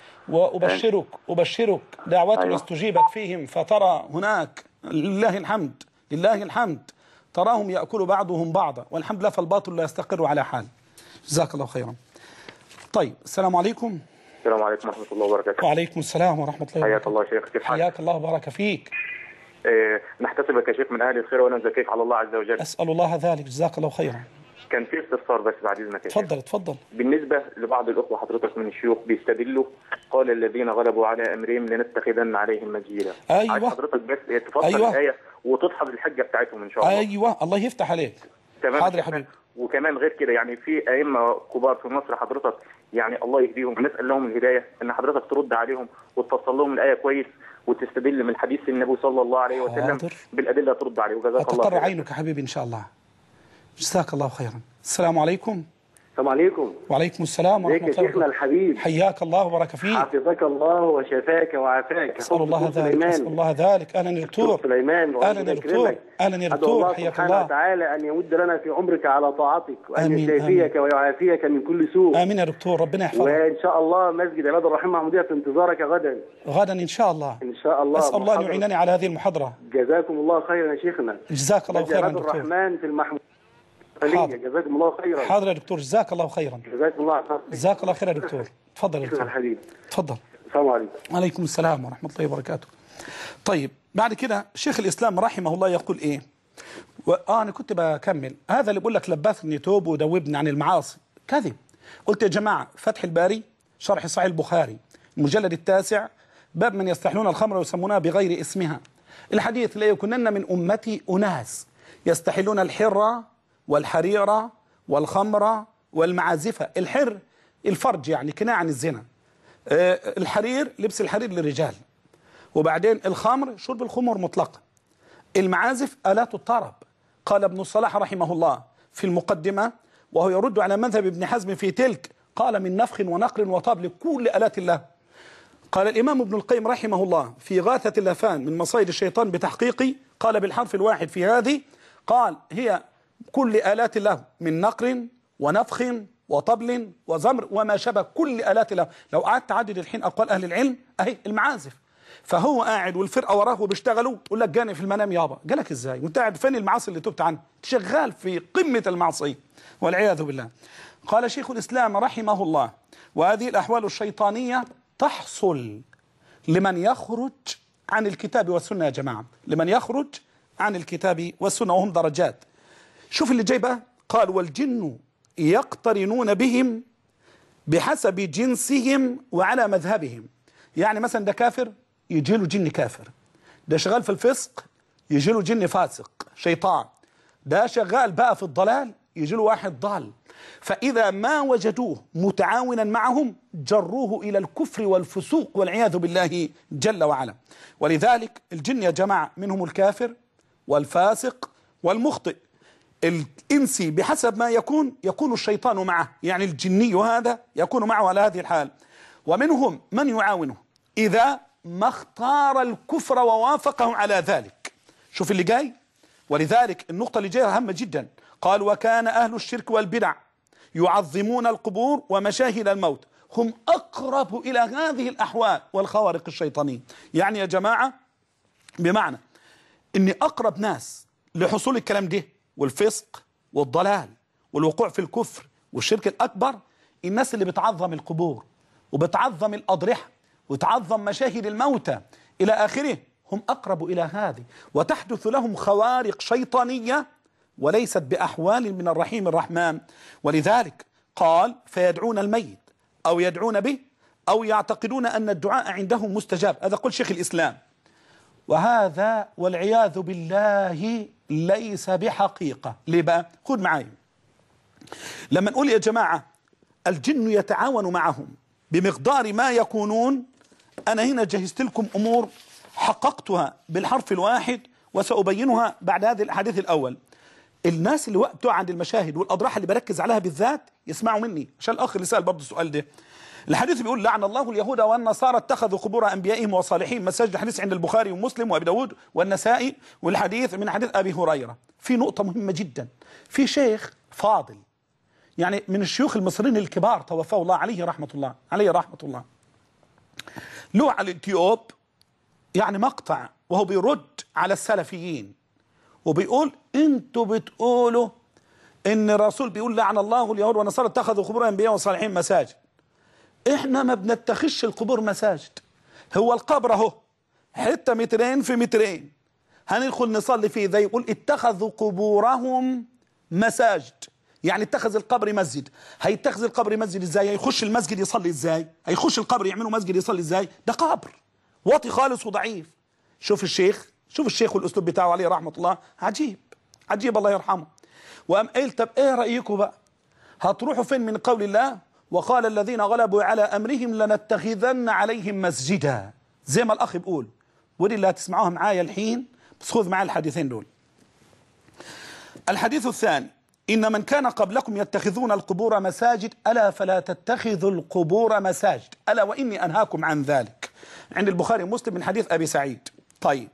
وابشرك ابشرك دعوات أيوة. استجيبت فيهم، فترى هناك لله الحمد لله الحمد تراهم ياكل بعضهم بعضا والحمد لله، فالباطل لا يستقر على حال. جزاك الله خيرا. طيب السلام عليكم. السلام عليكم ورحمه الله وبركاته. وعليكم السلام ورحمه الله وبركاته. حياك الله يا شيخ، كيف حالك؟ حياك الله وبارك فيك. إيه نحتسبك يا شيخ من اهل الخير ونزكيك على الله عز وجل. اسال الله ذلك، جزاك الله خيرا. كان في استفسار بس بعد اذنك يا شيخ. اتفضل اتفضل. بالنسبه لبعض الاخوه حضرتك من الشيوخ بيستدلوا قال الذين غلبوا على امرهم لنتخذن عليهم مسجدا. ايوه حضرتك بس تفسر أيوة. الايه وتدحض الحجه بتاعتهم ان شاء الله. ايوه الله يفتح عليك. تمام. حاضر يا حبيبي. وكمان غير كده يعني في ائمه كبار في مصر حضرتك يعني الله يهديهم، نسال لهم الهدايه ان حضرتك ترد عليهم وتفصل لهم الايه كويس وتستدل من حديث النبي صلى الله عليه وسلم حاضر. بالادله ترد عليه. وجزاك الله خيرا. عينك يا حبيبي ان شاء الله. جزاك الله خيرا. السلام عليكم. السلام عليكم. وعليكم السلام ورحمه الله وبركاته. شيخنا الحبيب، حياك الله وبارك فيك. حفظك الله وشفاك وعافاك. اسال الله ذلك، اسال الله ذلك. اهلا يا دكتور. سليمان اهلا يا دكتور. اهلا يا دكتور. حياك الله. سبحانه وتعالى ان يمد لنا في عمرك على طاعتك وان يشافيك ويعافيك من كل سوء. امين يا دكتور، ربنا يحفظك. وان شاء الله مسجد عباد الرحمن محموديه في انتظارك غدا. غدا ان شاء الله. ان شاء الله. اسال الله ان يعينني على هذه المحاضره. جزاكم الله خيرا يا شيخنا. جزاك الله خيرا يا دكتور. عباد الرحمن في المحمود. حاضر. جزاكم الله خيرا. حاضر يا دكتور، جزاك الله خيرا. جزاكم الله خيرا. جزاك الله خيرا يا دكتور. تفضل يا دكتور. الحبيب. تفضل. السلام عليكم. وعليكم السلام ورحمه الله وبركاته. طيب بعد كده شيخ الاسلام رحمه الله يقول ايه؟ اه انا كنت بكمل هذا اللي بيقول لك لبثني توب ودوبني عن المعاصي، كذب. قلت يا جماعه فتح الباري شرح صحيح البخاري المجلد التاسع باب من يستحلون الخمر ويسمونها بغير اسمها، الحديث لا يكونن من امتي اناس يستحلون الحر والحرير والخمر والمعازف. الحر الفرج يعني كناية عن الزنا، الحرير لبس الحرير للرجال، وبعدين الخمر شرب الخمر مطلقا، المعازف آلات الطرب. قال ابن الصلاح رحمه الله في المقدمة وهو يرد على مذهب ابن حزم في تلك، قال من نفخ ونقر وطبل كل آلات الله. قال الإمام ابن القيم رحمه الله في غاثة اللافان من مصائد الشيطان بتحقيقي، قال بالحرف الواحد في هذه، قال هي كل آلات الله من نقر ونفخ وطبل وزمر وما شابه كل آلات الله. لو قعدت تعدد الحين أقوال أهل العلم أهي المعازف. فهو قاعد والفرقة وراه وبيشتغلوا، يقول لك جاني في المنام يابا. جالك ازاي وانت قاعد فين المعاصي اللي تبت عنها؟ شغال في قمة المعصية والعياذ بالله. قال شيخ الإسلام رحمه الله وهذه الأحوال الشيطانية تحصل لمن يخرج عن الكتاب والسنة يا جماعة، لمن يخرج عن الكتاب والسنة، وهم درجات. شوف اللي جاي بقى، قال والجن يقترنون بهم بحسب جنسهم وعلى مذهبهم. يعني مثلا ده كافر يجي له جن كافر، ده شغال في الفسق يجي له جن فاسق شيطان، ده شغال بقى في الضلال يجي له واحد ضال. فإذا ما وجدوه متعاونا معهم جروه إلى الكفر والفسوق والعياذ بالله جل وعلا. ولذلك الجن يا جماعة منهم الكافر والفاسق والمخطئ. الإنسي بحسب ما يكون يكون الشيطان معه، يعني الجني هذا يكون معه على هذه الحال. ومنهم من يعاونه إذا ما اختار الكفر ووافقه على ذلك. شوف اللي جاي، ولذلك النقطة اللي جاية هامة جدا. قال وكان أهل الشرك والبدع يعظمون القبور ومشاهد الموت، هم أقرب إلى هذه الأحوال والخوارق الشيطانية. يعني يا جماعة بمعنى إن أقرب ناس لحصول الكلام ده والفسق والضلال والوقوع في الكفر والشرك الأكبر الناس اللي بتعظم القبور وبتعظم الأضرحة وتعظم مشاهد الموتى إلى آخره، هم أقرب إلى هذه، وتحدث لهم خوارق شيطانية وليست بأحوال من الرحيم الرحمن. ولذلك قال فيدعون الميت أو يدعون به أو يعتقدون أن الدعاء عندهم مستجاب. هذا قول شيخ الإسلام، وهذا والعياذ بالله ليس بحقيقة. ليه بقى؟ خذ معايا. لما نقول يا جماعة الجن يتعاون معهم بمقدار ما يكونون، أنا هنا جهزت لكم أمور حققتها بالحرف الواحد وسأبينها بعد هذه الحديث الأول. الناس اللي وقتوا عند المشاهد والأضراح اللي بركز عليها بالذات يسمعوا مني عشان الأخ اللي سأل برضه السؤال ده. الحديث بيقول لعن الله اليهود والنصارى اتخذوا قبور أنبيائهم وصالحين مساجد. الحديث عند البخاري ومسلم وأبي داود والنسائي، والحديث من حديث أبي هريرة. في نقطة مهمة جدا، في شيخ فاضل يعني من الشيوخ المصريين الكبار توفاه الله عليه رحمة الله عليه رحمة الله، له على اليوتيوب يعني مقطع وهو بيرد على السلفيين وبيقول انتوا بتقولوا ان الرسول بيقول لعن الله اليهود والنصارى اتخذوا قبور انبياء وصالحين مساجد. احنا ما بنتخذش القبور مساجد، هو القبر اهو حته مترين في مترين هندخل نصلي فيه. زي يقول اتخذوا قبورهم مساجد، يعني اتخذ القبر مسجد. هيتخذ القبر مسجد ازاي؟ هيخش المسجد يصلي ازاي؟ هيخش القبر يعملوا مسجد يصلي ازاي؟ ده قبر واطي خالص وضعيف. شوف الشيخ، شوف الشيخ والاسلوب بتاعه عليه رحمه الله، عجيب عجيب الله يرحمه. وقام قال طب ايه رايكم بقى؟ هتروحوا فين من قول الله وقال الذين غلبوا على امرهم لنتخذن عليهم مسجدا، زي ما الاخ بيقول. ودي اللي هتسمعوها معايا الحين، بس خذ معايا الحديثين دول. الحديث الثاني إن من كان قبلكم يتخذون القبور مساجد ألا فلا تتخذوا القبور مساجد ألا وإني أنهاكم عن ذلك. عند البخاري ومسلم من حديث أبي سعيد. طيب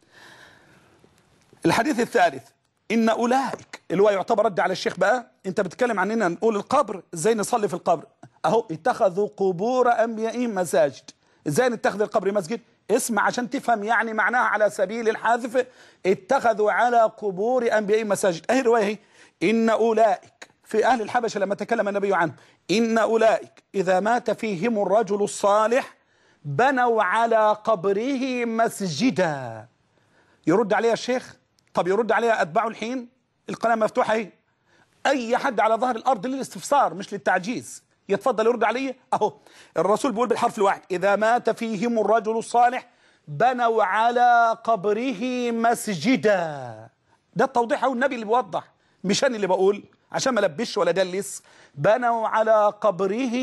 الحديث الثالث إن أولئك اللي هو يعتبر رد على الشيخ بقى، أنت بتتكلم عننا نقول القبر إزاي نصلي في القبر، أهو اتخذوا قبور أنبيائهم مساجد. إزاي نتخذ القبر مسجد؟ اسمع عشان تفهم يعني معناها على سبيل الحذف. اتخذوا على قبور أنبيائهم مساجد. أهي الرواية هي إن أولئك في أهل الحبشة لما تكلم النبي عنه، إن أولئك إذا مات فيهم الرجل الصالح بنوا على قبره مسجدا. يرد عليها الشيخ؟ طب يرد عليها أتباعه الحين؟ القناة مفتوحة اهي، أي حد على ظهر الأرض للاستفسار مش للتعجيز يتفضل يرد عليه. أهو الرسول بيقول بالحرف الواحد إذا مات فيهم الرجل الصالح بنوا على قبره مسجدا. ده التوضيح، أو النبي اللي بيوضح مش أنا اللي بقول عشان ما لبش ولا دلس. بنوا على قبره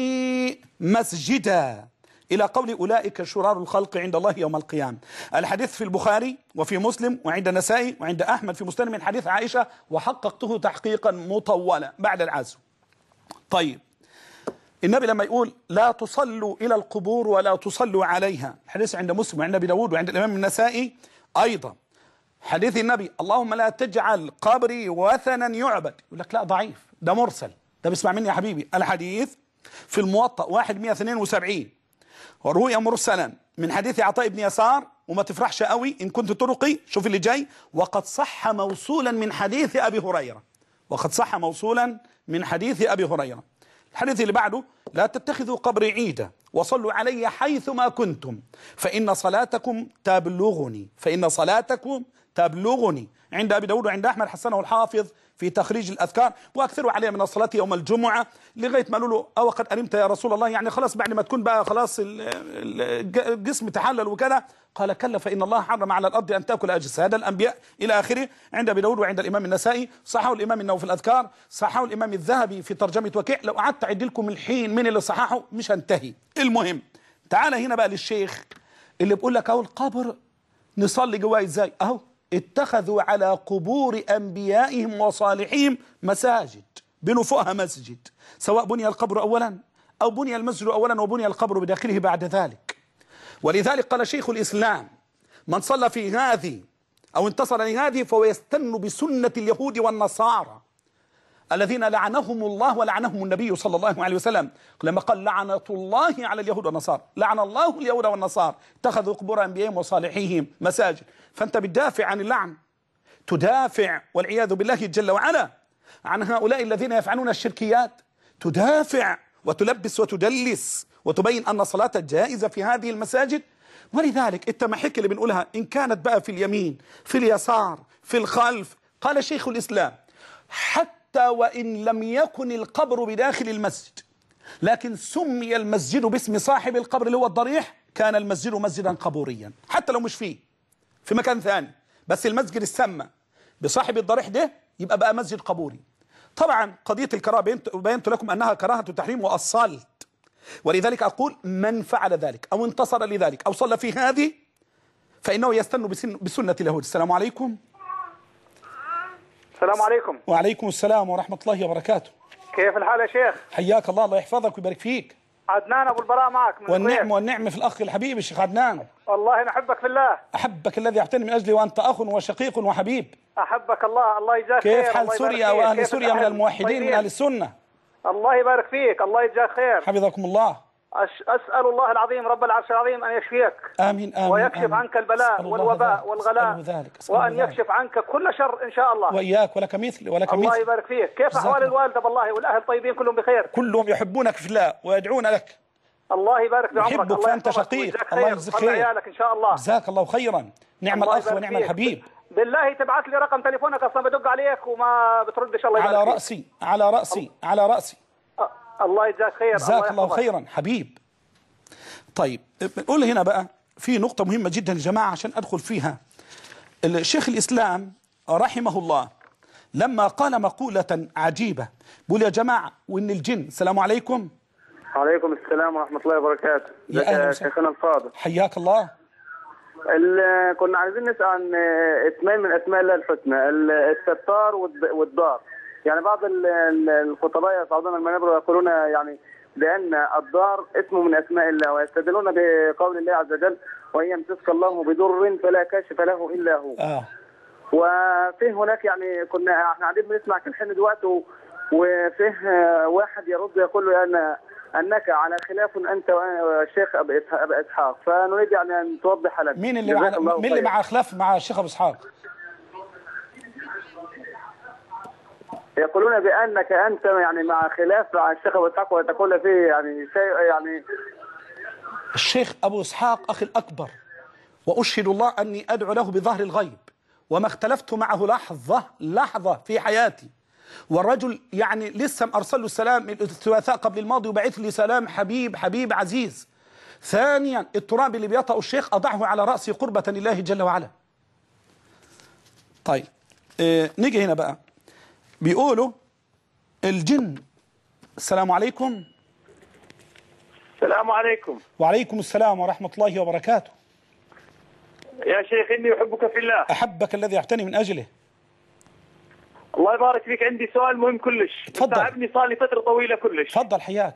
مسجدا إلى قول أولئك شرار الخلق عند الله يوم القيامة. الحديث في البخاري وفي مسلم وعند النسائي وعند أحمد في مسند من حديث عائشة، وحققته تحقيقا مطولا بعد العزو. طيب النبي لما يقول لا تصلوا إلى القبور ولا تصلوا عليها، الحديث عند مسلم وعند أبي داود وعند الإمام النسائي أيضا. حديث النبي اللهم لا تجعل قبري وثنا يعبد، يقول لك لا ضعيف، ده مرسل، ده بيسمع مني يا حبيبي. الحديث في الموطأ واحد مئة واثنين وسبعين وروي مرسلا من حديث عطاء بن يسار، وما تفرحش قوي إن كنت طرقي، شوف اللي جاي، وقد صح موصولا من حديث أبي هريرة، وقد صح موصولا من حديث أبي هريرة. الحديث اللي بعده لا تتخذوا قبري عيدا وصلوا علي حيثما كنتم فإن صلاتكم تبلغني، فإن صلاتكم تبلغني، عند أبي داود وعند أحمد، حسنه الحافظ في تخريج الأذكار. وأكثروا عليه من الصلاة يوم الجمعة، لغاية ما قالوا له أو قد ألمت يا رسول الله، يعني خلاص بعد ما تكون بقى خلاص الجسم تحلل وكذا، قال كلا فإن الله حرم على الأرض أن تأكل أجساد الأنبياء إلى آخره، عند أبي داود وعند الإمام النسائي. صححه الإمام النووي في الأذكار، صححه الإمام الذهبي في ترجمة وكيع. لو قعدت أعد لكم الحين من اللي صححه مش هنتهي. المهم تعال هنا بقى للشيخ اللي بيقول لك أهو القبر نصلي جواه إزاي؟ أهو اتخذوا على قبور أنبيائهم وصالحين مساجد، بنوا فوقها مسجد، سواء بني القبر أولا أو بني المسجد أولا وبني القبر بداخله بعد ذلك. ولذلك قال شيخ الإسلام من صلى في هذه أو انتصر لهذه فهو يستن بسنة اليهود والنصارى الذين لعنهم الله ولعنهم النبي صلى الله عليه وسلم، لما قال لعنة الله على اليهود والنصارى، لعن الله اليهود والنصارى اتخذوا قبور أنبيائهم وصالحيهم مساجد. فأنت بتدافع عن اللعن، تدافع والعياذ بالله جل وعلا عن هؤلاء الذين يفعلون الشركيات، تدافع وتلبس وتدلس وتبين أن الصلاة جائزة في هذه المساجد. ولذلك التمحك اللي بنقولها إن كانت بقى في اليمين في اليسار في الخلف، قال شيخ الإسلام حتى وإن لم يكن القبر بداخل المسجد لكن سمي المسجد باسم صاحب القبر اللي هو الضريح، كان المسجد مسجدا قبوريا، حتى لو مش فيه في مكان ثاني، بس المسجد السمى بصاحب الضريح ده يبقى بقى مسجد قبوري. طبعا قضية الكراهة بينت لكم أنها كراهة تحريم وأصلت، ولذلك أقول من فعل ذلك أو انتصر لذلك أو صلى في هذه فإنه يستن بسنة اليهود. السلام عليكم. السلام عليكم. وعليكم السلام ورحمة الله وبركاته. كيف الحال يا شيخ؟ حياك الله، الله يحفظك ويبارك فيك. عدنان أبو البراء معك من والنعم والنعم في الأخ الحبيب الشيخ عدنان. والله نحبك في الله. أحبك الذي أعتني من أجلي وأنت أخ وشقيق وحبيب. أحبك الله، الله يجزاك خير. كيف حال سوريا وأهل سوريا من الموحدين من أهل السنة؟ الله يبارك فيك، الله يجزاك خير. حفظكم الله. أسأل الله العظيم رب العرش العظيم أن يشفيك. آمين آمين. ويكشف آمين. عنك البلاء والوباء والغلاء، وأن يكشف عنك كل شر إن شاء الله. وإياك ولك مثل ولك مثل. الله يبارك فيك. كيف أحوال الوالدة بالله والأهل طيبين كلهم بخير؟ كلهم يحبونك في الله ويدعون لك. الله يبارك بعمرك. يحبك فأنت شقيق. الله يجزيك خير. عيالك إن شاء الله. جزاك الله خيرا. نعم الأخ ونعم الحبيب. بالله تبعث لي رقم تليفونك، أصلا بدق عليك وما بتردش. الله يبارك على رأسي على رأسي على رأسي. الله يجزاك خير. جزاك الله خيرا حبيب. طيب نقول هنا بقى في نقطة مهمة جدا يا جماعة عشان أدخل فيها. الشيخ الإسلام رحمه الله لما قال مقولة عجيبة، بيقول يا جماعة وإن الجن. السلام عليكم. وعليكم السلام ورحمة الله وبركاته. يا أهلا شيخنا الفاضل. حياك الله. كنا عايزين نسأل عن اسمين من أسماء الله الحسنى، الستار والدار. يعني بعض الخطباء يصعدون المنابر ويقولون يعني لأن الدار اسم من أسماء الله، ويستدلون بقول الله عز وجل وإن يمسسك الله بضر فلا كاشف له إلا هو. آه. وفيه هناك يعني كنا احنا قاعدين بنسمع كل حين دلوقتي، وفيه واحد يرد يقول له أن أنك على خلاف أنت والشيخ أبي إسحاق، فنريد يعني أن توضح لنا. مين اللي مع مين اللي مع خلاف مع الشيخ أبو إسحاق؟ يقولون بأنك أنت يعني مع خلاف مع الشيخ أبو إسحاق، وتقول فيه يعني شيء يعني. الشيخ أبو إسحاق أخي الأكبر، وأشهد الله أني أدعو له بظهر الغيب، وما اختلفت معه لحظة لحظة في حياتي، والرجل يعني لسه أرسل له السلام الثلاثاء قبل الماضي وبعث لي سلام حبيب حبيب عزيز. ثانيا التراب اللي بيطأ الشيخ أضعه على رأسي قربة لله جل وعلا. طيب اه نيجي هنا بقى، بيقولوا الجن. السلام عليكم. السلام عليكم. وعليكم السلام ورحمة الله وبركاته. يا شيخ إني أحبك في الله. أحبك الذي أعتني من أجله. الله يبارك فيك، عندي سؤال مهم كلش. تفضل. تعبني صار لي فترة طويلة كلش. تفضل حياك.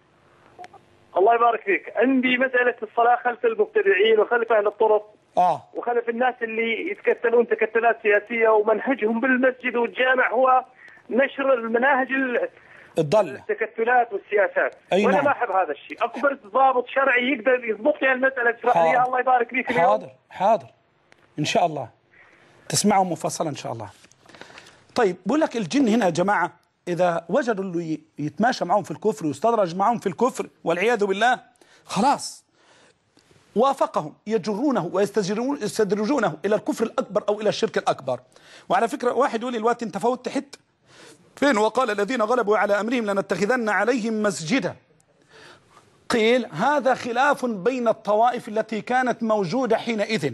الله يبارك فيك. عندي مسألة الصلاة خلف المبتدعين وخلف أهل الطرق. آه. وخلف الناس اللي يتكتلون تكتلات سياسية ومنهجهم بالمسجد والجامع هو نشر المناهج الضالة، التكتلات والسياسات. أي وأنا نعم. ما أحب هذا الشيء. أكبر ضابط شرعي يقدر يضبط لي المسألة تشرح لي. الله يبارك فيك. حاضر حاضر إن شاء الله تسمعوا مفصلا إن شاء الله. طيب بقول لك الجن هنا يا جماعة إذا وجدوا اللي يتماشى معهم في الكفر ويستدرج معهم في الكفر والعياذ بالله، خلاص وافقهم يجرونه ويستدرجونه إلى الكفر الأكبر أو إلى الشرك الأكبر. وعلى فكرة واحد يقول لي الوقت أنت فوت حتة فين وقال الذين غلبوا على أمرهم لنتخذن عليهم مسجدا. قيل هذا خلاف بين الطوائف التي كانت موجودة حينئذ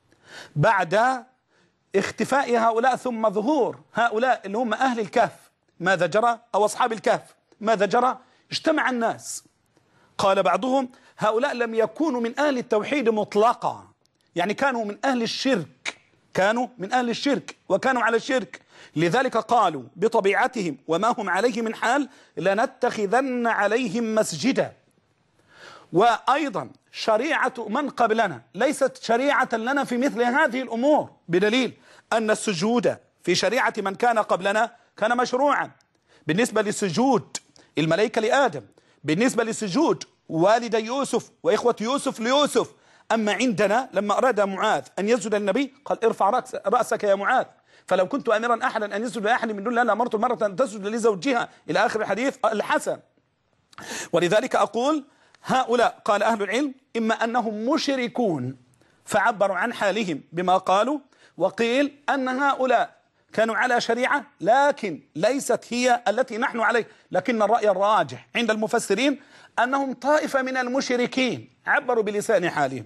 بعد اختفاء هؤلاء ثم ظهور هؤلاء اللي هم أهل الكهف. ماذا جرى؟ أو أصحاب الكهف ماذا جرى؟ اجتمع الناس. قال بعضهم هؤلاء لم يكونوا من أهل التوحيد مطلقا، يعني كانوا من أهل الشرك، كانوا من أهل الشرك وكانوا على الشرك، لذلك قالوا بطبيعتهم وما هم عليه من حال لنتخذن عليهم مسجدا. وأيضا شريعة من قبلنا ليست شريعة لنا في مثل هذه الأمور، بدليل أن السجود في شريعة من كان قبلنا كان مشروعا بالنسبة لسجود الملائكة لآدم، بالنسبة لسجود والدي يوسف وإخوة يوسف ليوسف. أما عندنا لما أراد معاذ أن يسجد للنبي قال ارفع رأسك يا معاذ، فلو كنت أمرا أحدا أن يسجد لأحد من دون الله لأمرت المرأة أن تسجد لزوجها، إلى آخر الحديث الحسن. ولذلك أقول هؤلاء قال أهل العلم إما أنهم مشركون فعبروا عن حالهم بما قالوا، وقيل أن هؤلاء كانوا على شريعة لكن ليست هي التي نحن عليه، لكن الرأي الراجح عند المفسرين أنهم طائفة من المشركين عبروا بلسان حالهم.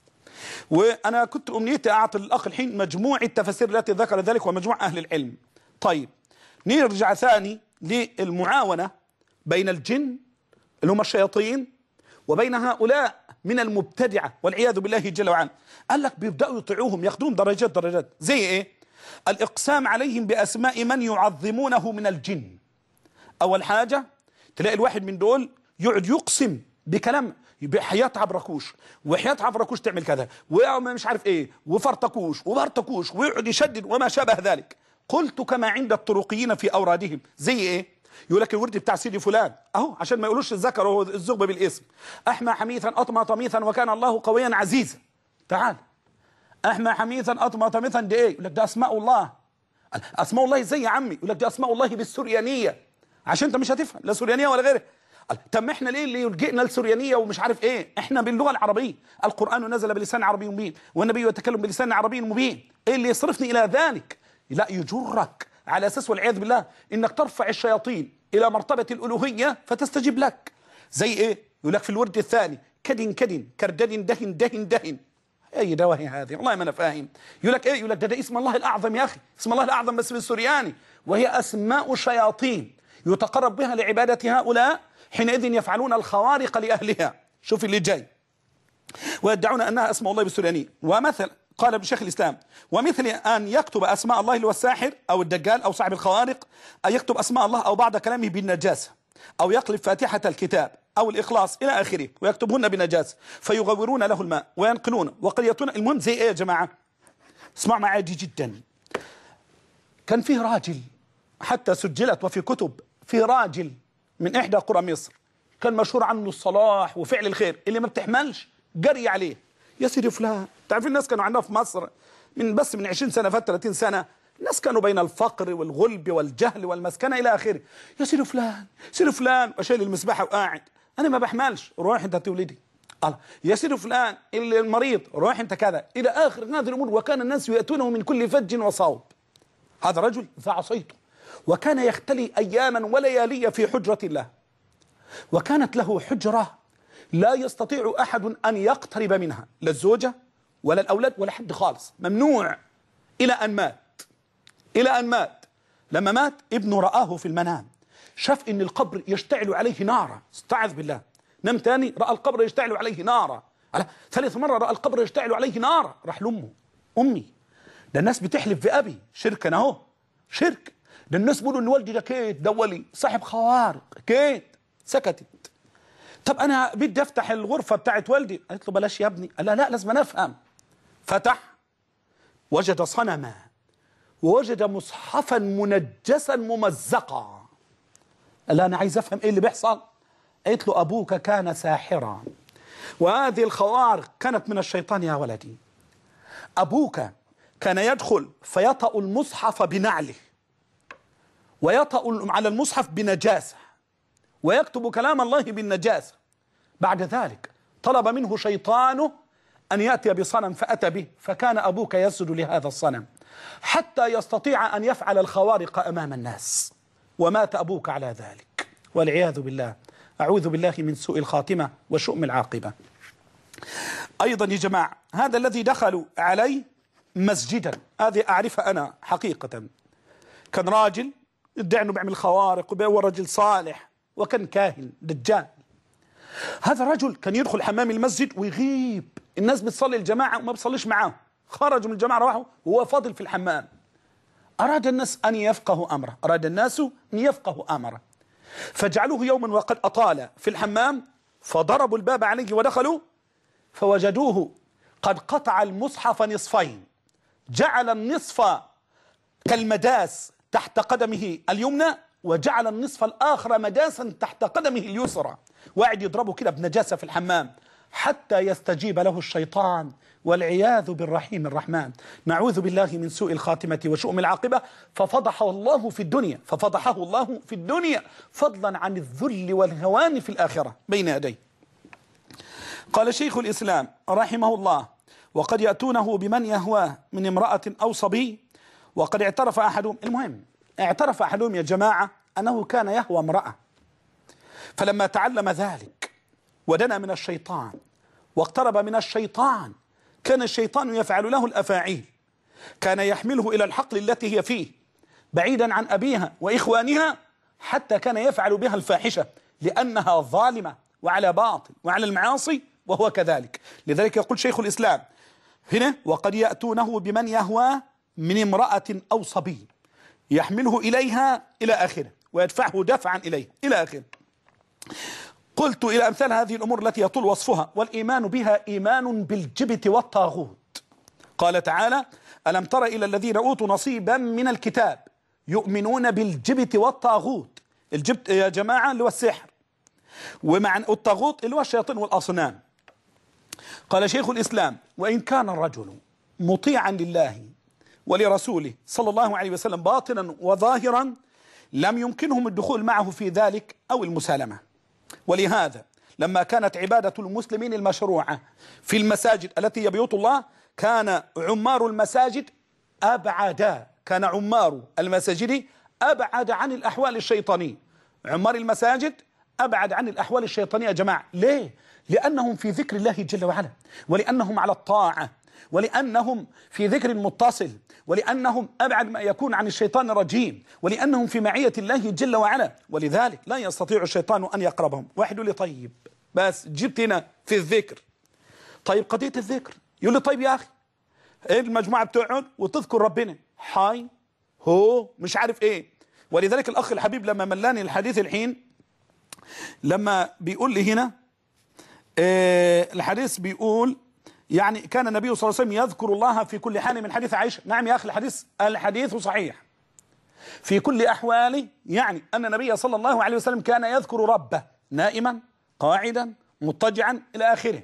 وأنا كنت أمنيتي أعطي الأخ الحين مجموع التفاسير التي ذكر ذلك ومجموع أهل العلم. طيب نرجع ثاني للمعاونة بين الجن اللي هم الشياطين وبين هؤلاء من المبتدعة والعياذ بالله جل وعلا. قال لك بيبدأوا يطيعوهم ياخذون درجات درجات. زي إيه؟ الإقسام عليهم بأسماء من يعظمونه من الجن. أول حاجة تلاقي الواحد من دول يقعد يقسم بكلام بحياة عبركوش وحياة عبركوش تعمل كذا ومش عارف ايه وفرتكوش وبرتكوش ويقعد يشدد وما شابه ذلك. قلت كما عند الطرقيين في أورادهم. زي ايه؟ يقول لك الورد بتاع سيدي فلان اهو عشان ما يقولوش الذكر وهو الزغب بالاسم. أحمى حميثا أطمى طميثا وكان الله قويا عزيزا. تعال أحمى حميثا أطمى طميثا دي ايه؟ يقول لك ده أسماء الله. أسماء الله ازاي يا عمي؟ يقول لك دي أسماء الله بالسريانية، عشان انت مش هتفهم لا سريانية ولا غيره. طب احنا ليه اللي يلجئنا للسريانيه ومش عارف ايه؟ احنا باللغه العربيه، القران نزل بلسان عربي مبين والنبي يتكلم بلسان عربي مبين. ايه اللي يصرفني الى ذلك؟ لا يجرك على اساس والعياذ بالله انك ترفع الشياطين الى مرتبه الالوهيه فتستجيب لك. زي ايه؟ يقول لك في الورد الثاني كدن كدن كرددن دهن دهن دهن. اي دواهي هذه؟ والله ما انا فاهم. يقول لك ايه؟ يقول لك ده, ده اسم الله الاعظم يا اخي، اسم الله الاعظم بس بالسرياني، وهي اسماء شياطين يتقرب بها لعباده هؤلاء، حينئذ يفعلون الخوارق لأهلها. شوف اللي جاي. ويدعون أنها أسماء الله بالسريانية. ومثل قال ابن شيخ الإسلام ومثل أن يكتب أسماء الله اللي هو الساحر أو الدجال أو صاحب الخوارق، أن يكتب أسماء الله أو بعض كلامه بالنجاسة، أو يقلب فاتحة الكتاب أو الإخلاص إلى آخره ويكتبهن بنجاسة فيغورون له الماء وينقلون وقريتون. المهم زي إيه يا جماعة؟ اسمع معي عادي جدا. كان فيه راجل حتى سجلت وفي كتب، في راجل من إحدى قرى مصر كان مشهور عنه الصلاح وفعل الخير، اللي ما بتحملش جري عليه. يا سيدي فلان، تعرف الناس كانوا عندنا في مصر من بس من عشرين سنة فات ثلاثين سنة، الناس كانوا بين الفقر والغلب والجهل والمسكنة إلى آخره. يا سيدي فلان سيدي فلان وشايل المسبحة وقاعد، أنا ما بحملش، روح أنت تولدي. الله يا سيدي فلان اللي المريض، روح أنت كذا، إلى آخر هذه الأمور. وكان الناس يأتونه من كل فج وصوب. هذا رجل فعصيته، وكان يختلي أياما وليالي في حجرة الله، وكانت له حجرة لا يستطيع أحد أن يقترب منها، لا الزوجة ولا الأولاد ولا حد خالص، ممنوع، إلى أن مات. إلى أن مات. لما مات ابنه رآه في المنام، شاف إن القبر يشتعل عليه نارا، استعاذ بالله. نام تاني رأى القبر يشتعل عليه نارا، على ثالث مرة رأى القبر يشتعل عليه نارا. راح لأمه، أمي ده الناس بتحلف في أبي شركا أهو، شرك. ده الناس بيقولوا إن والدي ده كيت، ده ولي صاحب خوارق كيت. سكتت. طب أنا بدي أفتح الغرفة بتاعت والدي. قالت له بلاش يا ابني. قال لا لا لازم أنا أفهم. فتح وجد صنما ووجد مصحفا منجسا ممزقا. قال لا أنا عايز أفهم إيه اللي بيحصل. قالت له أبوك كان ساحرا، وهذه الخوارق كانت من الشيطان يا ولدي. أبوك كان يدخل فيطأ المصحف بنعله، ويطأ على المصحف بنجاسة، ويكتب كلام الله بالنجاسة. بعد ذلك طلب منه شيطانه أن يأتي بصنم فأتى به، فكان أبوك يسجد لهذا الصنم حتى يستطيع أن يفعل الخوارق أمام الناس، ومات أبوك على ذلك والعياذ بالله. أعوذ بالله من سوء الخاتمة وشؤم العاقبة. أيضا يا جماعة هذا الذي دخلوا عليه مسجدا، هذه أعرفها أنا حقيقة، كان راجل يدعي أنه بيعمل خوارق وهو رجل صالح، وكان كاهن دجال. هذا الرجل كان يدخل حمام المسجد ويغيب، الناس بتصلي الجماعة وما بتصليش معاه، خرجوا من الجماعة روحوا وهو فاضل في الحمام. أراد الناس أن يفقهوا أمره، أراد الناس أن يفقهوا أمره، فجعلوه يوما وقد أطال في الحمام، فضربوا الباب عليه ودخلوا فوجدوه قد قطع المصحف نصفين، جعل النصف كالمداس تحت قدمه اليمنى، وجعل النصف الآخر مداسا تحت قدمه اليسرى، وقعد يضربه كده بنجاسة في الحمام حتى يستجيب له الشيطان والعياذ بالرحيم الرحمن. نعوذ بالله من سوء الخاتمة وشؤم العاقبة. ففضحه الله في الدنيا، ففضحه الله في الدنيا فضلا عن الذل والهوان في الآخرة بين يديه. قال شيخ الإسلام رحمه الله: وقد يأتونه بمن يهواه من امرأة أو صبي، وقد اعترف أحدهم، المهم اعترف أحدهم يا جماعة أنه كان يهوى امرأة، فلما تعلم ذلك ودنا من الشيطان واقترب من الشيطان، كان الشيطان يفعل له الأفاعيل، كان يحمله إلى الحقل التي هي فيه بعيدا عن أبيها وإخوانها، حتى كان يفعل بها الفاحشة لأنها ظالمة وعلى باطل وعلى المعاصي، وهو كذلك. لذلك يقول شيخ الإسلام هنا: وقد يأتونه بمن يهوى من امرأة أو صبي يحمله إليها إلى آخره، ويدفعه دفعا إليه إلى آخره. قلت إلى أمثال هذه الأمور التي يطول وصفها، والإيمان بها إيمان بالجبت والطاغوت. قال تعالى: ألم تر إلى الذين أوتوا نصيبا من الكتاب يؤمنون بالجبت والطاغوت. الجبت يا جماعة اللي هو السحر، ومع الطاغوت اللي هو الشياطين والأصنام. قال شيخ الإسلام: وإن كان الرجل مطيعا لله ولرسوله صلى الله عليه وسلم باطنا وظاهرا، لم يمكنهم الدخول معه في ذلك أو المسالمة. ولهذا لما كانت عبادة المسلمين المشروعة في المساجد التي هي بيوت الله، كان عمار المساجد أبعد كان عمار المساجد أبعد عن الأحوال الشيطانية. عمار المساجد أبعد عن الأحوال الشيطانية يا جماعة. ليه؟ لأنهم في ذكر الله جل وعلا، ولأنهم على الطاعة، ولأنهم في ذكر متصل، ولأنهم أبعد ما يكون عن الشيطان الرجيم، ولأنهم في معية الله جل وعلا، ولذلك لا يستطيع الشيطان أن يقربهم. واحد يقول لي: طيب بس جبت هنا في الذكر، طيب قضية الذكر، يقول لي: طيب يا أخي المجموعة بتقعد وتذكر ربنا حي هو مش عارف إيه. ولذلك الأخ الحبيب لما ملاني الحديث الحين، لما بيقول لي هنا آه الحديث بيقول يعني كان النبي صلى الله عليه وسلم يذكر الله في كل حال، من حديث عائشة. نعم يا أخي الحديث الحديث صحيح في كل أحواله، يعني أن النبي صلى الله عليه وسلم كان يذكر ربه نائما قاعدا مضطجعا إلى آخره.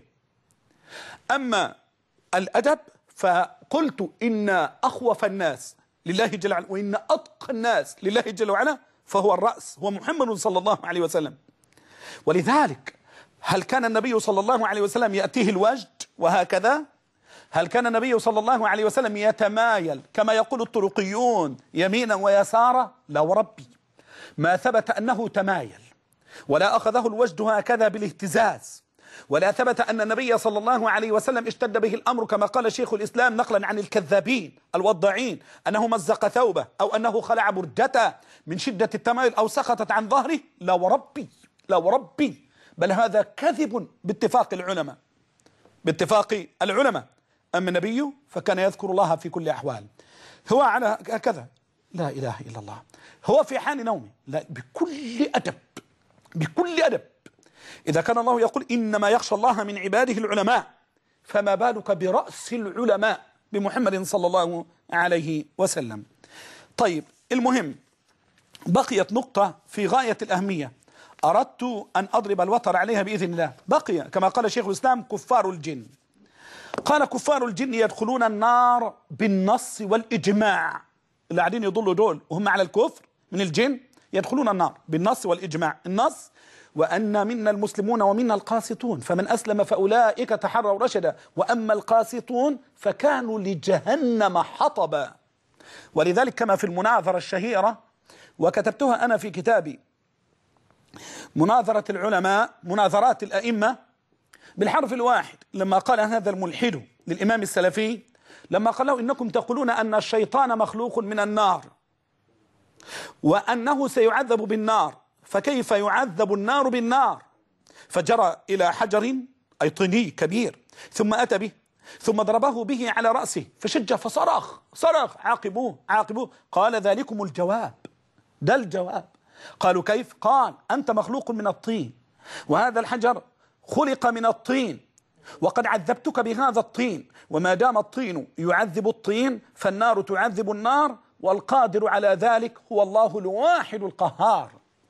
أما الأدب فقلت إن أخوف الناس لله جل وعلا وإن أتقى الناس لله جل وعلا فهو الرأس، هو محمد صلى الله عليه وسلم. ولذلك هل كان النبي صلى الله عليه وسلم يأتيه الوجد وهكذا؟ هل كان النبي صلى الله عليه وسلم يتمايل كما يقول الطرقيون يمينا ويسارا؟ لا وربي، ما ثبت أنه تمايل، ولا أخذه الوجد هكذا بالاهتزاز، ولا ثبت أن النبي صلى الله عليه وسلم اشتد به الأمر كما قال شيخ الإسلام نقلا عن الكذابين الوضاعين أنه مزق ثوبه أو أنه خلع بردته من شدة التمايل أو سقطت عن ظهره. لا وربي، لا وربي، بل هذا كذب باتفاق العلماء، باتفاق العلماء. أما النبي فكان يذكر الله في كل أحوال. هو على هكذا، لا إله إلا الله، هو في حال نومه، لا، بكل أدب، بكل أدب. إذا كان الله يقول إنما يخشى الله من عباده العلماء، فما بالك برأس العلماء بمحمد صلى الله عليه وسلم. طيب، المهم بقيت نقطة في غاية الأهمية أردت أن أضرب الوتر عليها بإذن الله. بقي كما قال شيخ الإسلام كفار الجن. قال كفار الجن يدخلون النار بالنص والإجماع. اللي قاعدين يضلوا دول وهم على الكفر من الجن يدخلون النار بالنص والإجماع. النص: وأن منا المسلمون ومنا القاسطون فمن أسلم فأولئك تحروا رشدا وأما القاسطون فكانوا لجهنم حطبا. ولذلك كما في المناظرة الشهيرة، وكتبتها أنا في كتابي مناظرة العلماء، مناظرات الأئمة، بالحرف الواحد لما قال هذا الملحد للإمام السلفي، لما قال له إنكم تقولون أن الشيطان مخلوق من النار وأنه سيعذب بالنار، فكيف يعذب النار بالنار؟ فجرى إلى حجر أي طيني كبير ثم أتى به ثم ضربه به على رأسه فشج فصرخ صرخ عاقبوه عاقبوه. قال ذلكم الجواب، ده الجواب. قالوا كيف؟ قال أنت مخلوق من الطين وهذا الحجر خلق من الطين وقد عذبتك بهذا الطين، وما دام الطين يعذب الطين فالنار تعذب النار، والقادر على ذلك هو الله الواحد القهار.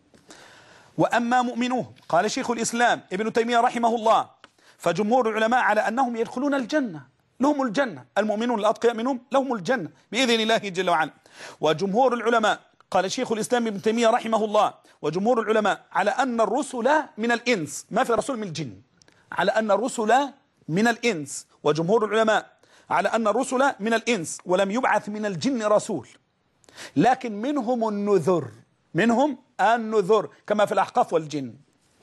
وأما مؤمنوه، قال شيخ الإسلام ابن تيمية رحمه الله، فجمهور العلماء على أنهم يدخلون الجنة، لهم الجنة، المؤمنون الأتقياء منهم لهم الجنة بإذن الله جل وعلا. وجمهور العلماء، قال شيخ الإسلام ابن تيمية رحمه الله، وجمهور العلماء على أن الرسل من الإنس، ما في رسول من الجن، على أن الرسل من الإنس، وجمهور العلماء على أن الرسل من الإنس ولم يبعث من الجن رسول، لكن منهم النذر، منهم النذر كما في الأحقاف والجن.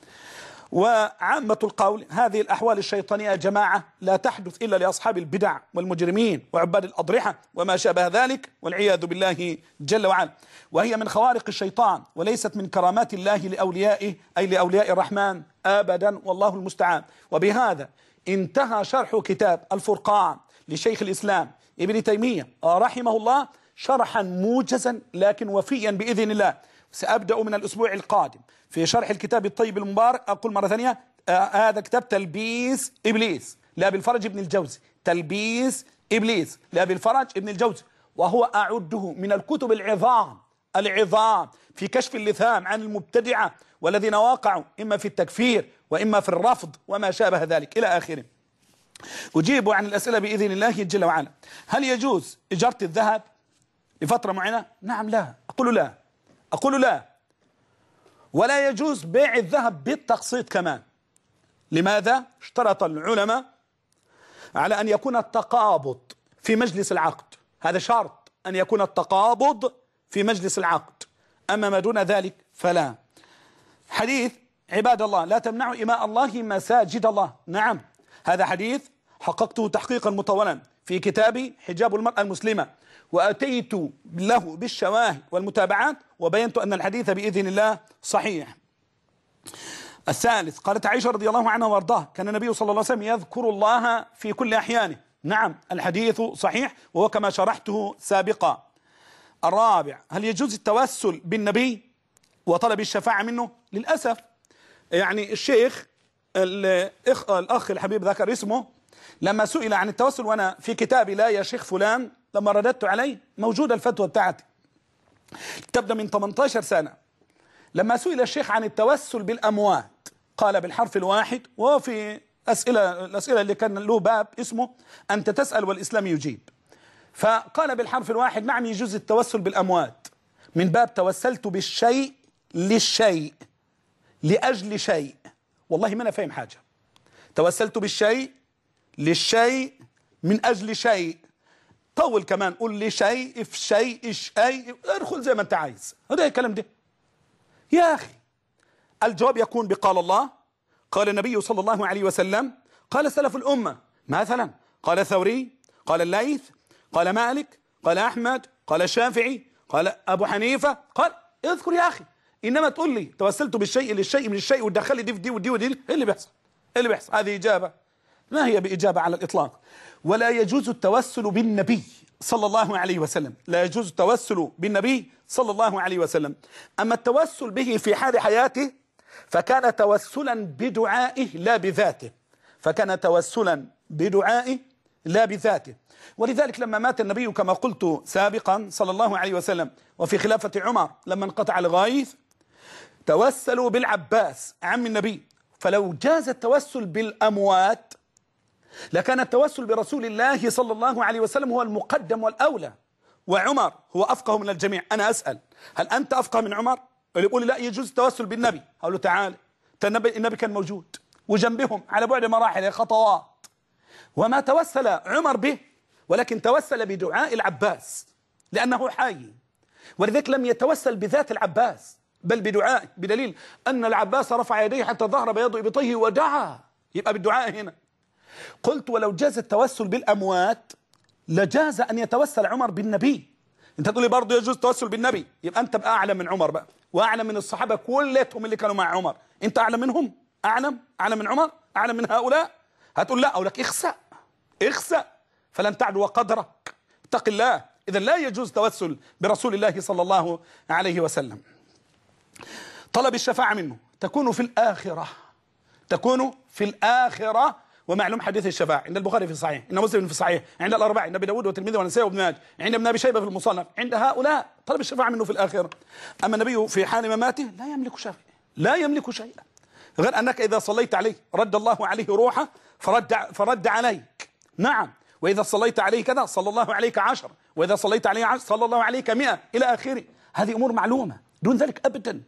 وعامة القول هذه الأحوال الشيطانية يا جماعة لا تحدث إلا لأصحاب البدع والمجرمين وعباد الأضرحة وما شابه ذلك والعياذ بالله جل وعلا، وهي من خوارق الشيطان وليست من كرامات الله لأوليائه أي لأولياء الرحمن أبدا، والله المستعان. وبهذا انتهى شرح كتاب الفرقان لشيخ الإسلام ابن تيمية رحمه الله شرحا موجزا لكن وفيا بإذن الله. سأبدأ من الأسبوع القادم في شرح الكتاب الطيب المبارك. أقول مرة ثانية، آه هذا كتاب تلبيس إبليس لأبي الفرج ابن الجوزي، تلبيس إبليس لأبي الفرج ابن الجوزي، وهو أعده من الكتب العظام العظام في كشف اللثام عن المبتدعة والذين واقعوا إما في التكفير وإما في الرفض وما شابه ذلك إلى آخره. أجيب عن الأسئلة بإذن الله جل وعلا. هل يجوز إجارة الذهب لفترة معينة؟ نعم لا، أقول لا، أقول لا. ولا يجوز بيع الذهب بالتقسيط كمان. لماذا؟ اشترط العلماء على أن يكون التقابض في مجلس العقد، هذا شرط أن يكون التقابض في مجلس العقد، أما ما دون ذلك فلا. حديث عباد الله لا تمنعوا إماء الله مساجد الله، نعم هذا حديث حققته تحقيقا مطولا في كتابي حجاب المرأة المسلمة، وأتيت له بالشواهد والمتابعات وبينت أن الحديث بإذن الله صحيح. الثالث، قالت عائشة رضي الله عنها وارضاها كان النبي صلى الله عليه وسلم يذكر الله في كل أحيانه، نعم الحديث صحيح وهو كما شرحته سابقا. الرابع، هل يجوز التوسل بالنبي وطلب الشفاعة منه؟ للأسف يعني الشيخ الأخ, الأخ الحبيب ذكر اسمه لما سئل عن التوسل، وأنا في كتابي لا يا شيخ فلان لما رددت عليه موجودة الفتوى بتاعتي تبدأ من ثمانية عشر سنة، لما سئل الشيخ عن التوسل بالأموات قال بالحرف الواحد، وفي أسئلة الأسئلة اللي كان له باب اسمه أنت تسأل والإسلام يجيب، فقال بالحرف الواحد نعم يجوز التوسل بالأموات من باب توسلت بالشيء للشيء لأجل شيء. والله ما أنا فاهم حاجة، توسلت بالشيء للشيء من أجل شيء، طول كمان قول لي شيء في شيء شيء، ادخل زي ما انت عايز، هذا الكلام ده يا أخي. الجواب يكون بقال الله قال النبي صلى الله عليه وسلم، قال سلف الأمة مثلا، قال الثوري، قال الليث، قال مالك، قال أحمد، قال الشافعي، قال أبو حنيفة، قال اذكر يا أخي. إنما تقول لي توسلت بالشيء للشيء من الشيء وتدخل لي دي في دي ودي ودي، إيه اللي بيحصل؟ إيه اللي بيحصل؟ هذه إجابة ما هي بإجابة على الإطلاق. ولا يجوز التوسل بالنبي صلى الله عليه وسلم، لا يجوز التوسل بالنبي صلى الله عليه وسلم. أما التوسل به في حال حياته فكان توسلا بدعائه لا بذاته، فكان توسلا بدعائه لا بذاته. ولذلك لما مات النبي كما قلت سابقا صلى الله عليه وسلم وفي خلافة عمر لما انقطع الغيث توسلوا بالعباس عم النبي. فلو جاز التوسل بالأموات لكان التوسل برسول الله صلى الله عليه وسلم هو المقدم والأولى، وعمر هو أفقه من الجميع. أنا أسأل هل أنت أفقه من عمر؟ اللي يقول لا يجوز التوسل بالنبي، أقول له تعال، النبي, النبي كان موجود وجنبهم على بعد مراحل خطوات وما توسل عمر به، ولكن توسل بدعاء العباس لأنه حي. ولذلك لم يتوسل بذات العباس بل بدعاء، بدليل أن العباس رفع يديه حتى ظهر بياض إبطيه ودعا، يبقى بالدعاء هنا. قلت ولو جاز التوسل بالأموات لجاز أن يتوسل عمر بالنبي. أنت تقول لي برضه يجوز التوسل بالنبي، يبقى أنت بقى أعلم من عمر بقى، وأعلم من الصحابة كلهم اللي كانوا مع عمر. أنت أعلم منهم؟ أعلم؟ أعلم من عمر؟ أعلم من هؤلاء؟ هتقول لا، أقول لك اخسأ اخسأ فلن تعدو قدرك، اتق الله. إذا لا يجوز التوسل برسول الله صلى الله عليه وسلم. طلب الشفاعة منه تكون في الآخرة، تكون في الآخرة. ومعلوم حديث الشفاعة عند البخاري في الصحيح، عند مسلم في الصحيح، عند الأربعة، عند أبي داود والترمذي والنسائي وابن ماجه، عند ابن أبي شيبة في المصنف، عند هؤلاء طلب الشفاعة منه في الآخرة. أما النبي في حال مماته لا يملك شيئا، لا يملك شيئا غير أنك إذا صليت عليه رد الله عليه روحه فرد, فرد عليك. نعم، وإذا صليت عليه كذا صلى الله عليك عشر، وإذا صليت عليه عشر صلى الله عليك مئة إلى آخره. هذه أمور معلومة دون ذلك أبدا.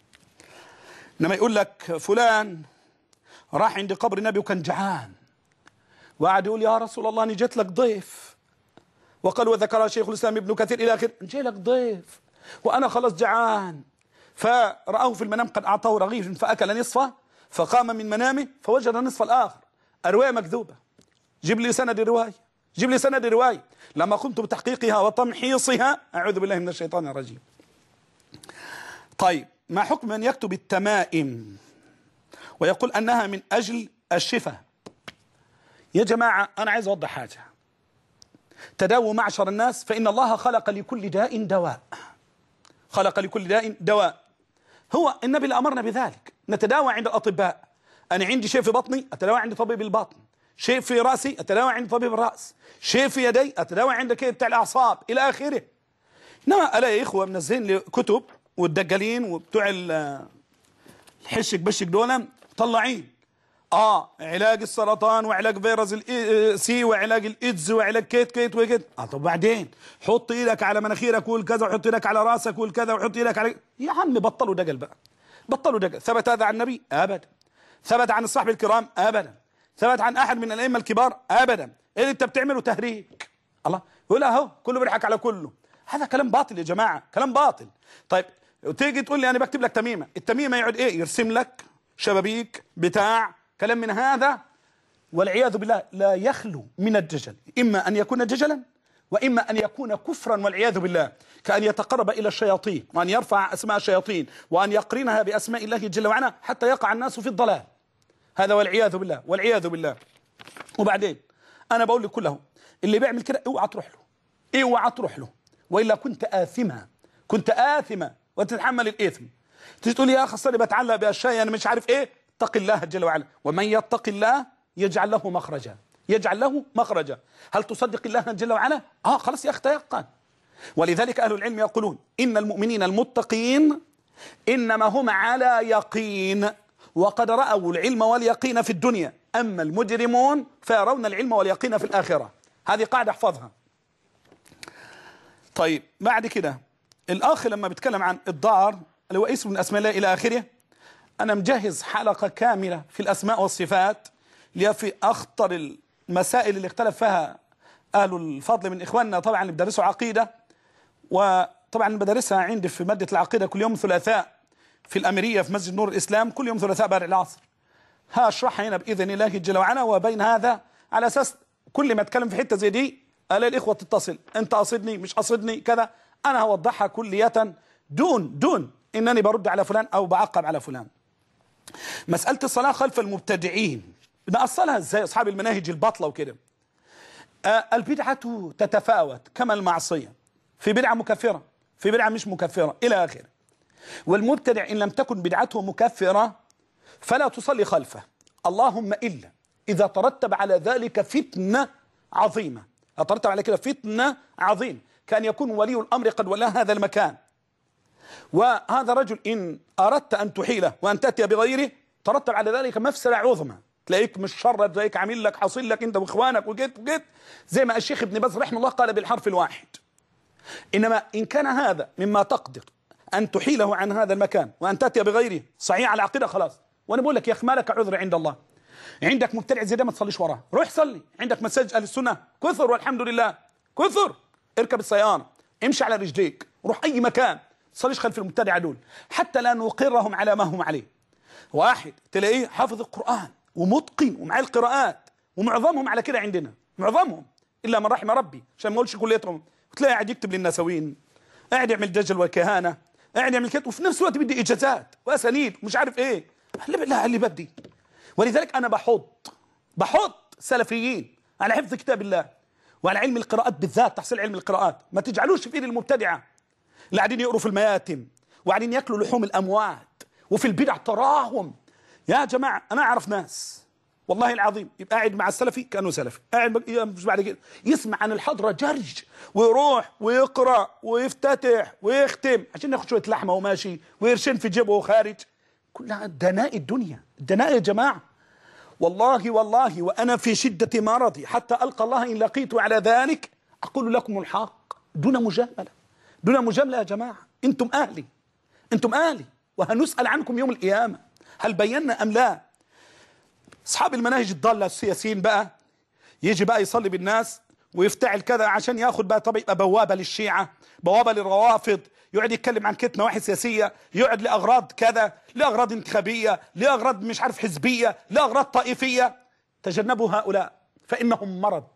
إنما يقول لك فلان راح عند قبر النبي وكان جعان وقعد يقول يا رسول الله أنا جيت لك ضيف، وقال وذكر شيخ الإسلام ابن كثير إلى آخره، جاي لك ضيف وأنا خلاص جعان. فرآه في المنام قد أعطاه رغيف فأكل نصفه، فقام من منامه فوجد النصف الآخر. الرواية مكذوبة، جيب لي سند الرواية، جيب لي سند الرواية. لما قمت بتحقيقها وتمحيصها أعوذ بالله من الشيطان الرجيم. طيب، ما حكم من يكتب التمائم ويقول أنها من أجل الشفاء؟ يا جماعة أنا عايز أوضح حاجة. تداووا معشر الناس فإن الله خلق لكل داء دواء، خلق لكل داء دواء. هو النبي اللي أمرنا بذلك، نتداوى عند الأطباء. أنا عندي شيء في بطني أتداوى عند طبيب البطن، شيء في رأسي أتداوى عند طبيب الرأس، شيء في يدي أتداوى عند كيد بتاع الأعصاب إلى آخره. إنما ألا يا إخوة منزلين لي كتب والدجالين وبتوع الحشك بشك دول طلعين اه علاج السرطان وعلاج فيروس السي وعلاج الايدز وعلاج كيت كيت وكده. اه طب بعدين حط ايدك على مناخيرك وقول كذا، وحط ايدك على راسك وقول كذا، وحط ايدك على، يا عم بطلوا دجل بقى، بطلوا دجل. ثبت هذا عن النبي؟ ابدا. ثبت عن الصحابه الكرام؟ ابدا. ثبت عن احد من الائمه الكبار؟ ابدا. ايه اللي انت بتعمله؟ تهريج. الله يقول اهو كله بيضحك على كله. هذا كلام باطل يا جماعه، كلام باطل. طيب وتيجي تقول لي انا بكتب لك تميمه، التميمه يقعد ايه؟ يرسم لك شبابيك بتاع كلام من هذا، والعياذ بالله لا يخلو من الدجل. إما أن يكون دجلا وإما أن يكون كفرا والعياذ بالله، كأن يتقرب إلى الشياطين وأن يرفع أسماء الشياطين وأن يقرنها بأسماء الله جل وعلا حتى يقع الناس في الضلال. هذا والعياذ بالله، والعياذ بالله. وبعدين أنا بقول لك كله اللي بيعمل كده اوعى تروح له، اوعى تروح له، وإلا كنت آثما، كنت آثما وتتحمل الإثم. تيجي تقول يا أخي أصل بتعلق بأشياء أنا مش عارف إيه. اتق الله جل وعلا، ومن يتق الله يجعل له مخرجا، يجعل له مخرجا. هل تصدق الله جل وعلا؟ اه خلاص يا اخي تيقن. ولذلك اهل العلم يقولون ان المؤمنين المتقين انما هم على يقين وقد راوا العلم واليقين في الدنيا، اما المجرمون فيرون العلم واليقين في الاخره. هذه قاعده احفظها. طيب بعد كده الاخ لما بيتكلم عن الضار اللي هو اسم من اسماء الله الى اخره، أنا مجهز حلقة كاملة في الأسماء والصفات اللي في أخطر المسائل اللي اختلف فيها أهل الفضل من إخواننا طبعا اللي بدرسوا عقيدة. وطبعا بدرسها عندي في مادة العقيدة كل يوم ثلاثاء في الأميرية في مسجد نور الإسلام، كل يوم ثلاثاء بعد العصر. هشرحها هنا بإذن الله جل وعلا. وبين هذا على أساس كل ما أتكلم في حتة زي دي ألاقي الإخوة تتصل، أنت قصدني مش قصدني كذا، أنا هوضحها كلية دون دون إنني برد على فلان أو بعقب على فلان. مسألة الصلاة خلف المبتدعين نأصلها إزاي أصحاب المناهج الباطلة وكده؟ آه البدعة تتفاوت كما المعصية، في بدعة مكفرة، في بدعة مش مكفرة إلى آخره. والمبتدع إن لم تكن بدعته مكفرة فلا تصلي خلفه، اللهم إلا إذا ترتب على ذلك فتنة عظيمة، ترتب على كده فتنة عظيمة، كان يكون ولي الأمر قد ولاه هذا المكان، وهذا رجل إن أردت أن تحيله وأن تأتي بغيره ترتب على ذلك مفسدة عظمى، تلاقيك مش شر، تلاقيك عامل لك حاصل لك أنت وإخوانك وجيت وجيت زي ما الشيخ ابن باز رحمه الله قال بالحرف الواحد. إنما إن كان هذا مما تقدر أن تحيله عن هذا المكان وأن تأتي بغيره صحيح على العقيدة خلاص. وأنا بقول لك يا أخي ما لك عذر عند الله، عندك مبتدع زي ده ما تصليش وراه، روح صلي، عندك مساجد أهل السنة كثر والحمد لله كثر، اركب السيارة امشي على رجليك روح أي مكان، تصليش خلف المبتدع دول حتى لا نقرهم على ما هم عليه. واحد تلاقيه حافظ القرآن ومتقن ومعاه القراءات ومعظمهم على كده عندنا، معظمهم إلا من رحم ربي عشان ما أقولش كليتهم، وتلاقيه قاعد يكتب للنسوين، قاعد يعمل دجل وكهانة، قاعد يعمل كده، وفي نفس الوقت بدي إجازات وأسانيد ومش عارف إيه. لا اللي بدي. ولذلك أنا بحط بحط سلفيين على حفظ كتاب الله وعلى علم القراءات بالذات، تحصيل علم القراءات، ما تجعلوش في ايد المبتدعة اللي قاعدين يقروا في المياتم وقاعدين ياكلوا لحوم الأموات وفي البدع تراهم. يا جماعة أنا أعرف ناس والله العظيم يبقى قاعد مع السلفي كأنه سلفي، قاعد مش بعد كده يسمع عن الحضرة جرج ويروح ويقرأ ويفتتح ويختم عشان ياخد شوية لحمة وماشي ويرشين في جيبه وخارج. كلها دناء الدنيا، دناء يا جماعة. والله والله وأنا في شدة مرضي حتى ألقى الله إن لقيت على ذلك أقول لكم الحق دون مجاملة، دون مجاملة يا جماعة. أنتم أهلي، أنتم أهلي وهنسأل عنكم يوم القيامة هل بينا أم لا. أصحاب المناهج الضالة السياسيين بقى يجي بقى يصلي بالناس ويفتعل كذا عشان ياخد بقى طب يبقى بوابة للشيعة، بوابة للروافض، يقعد يتكلم عن كتنة واحد سياسية، يقعد لأغراض كذا، لأغراض انتخابية، لأغراض مش عارف حزبية، لأغراض طائفية. تجنبوا هؤلاء فإنهم مرض،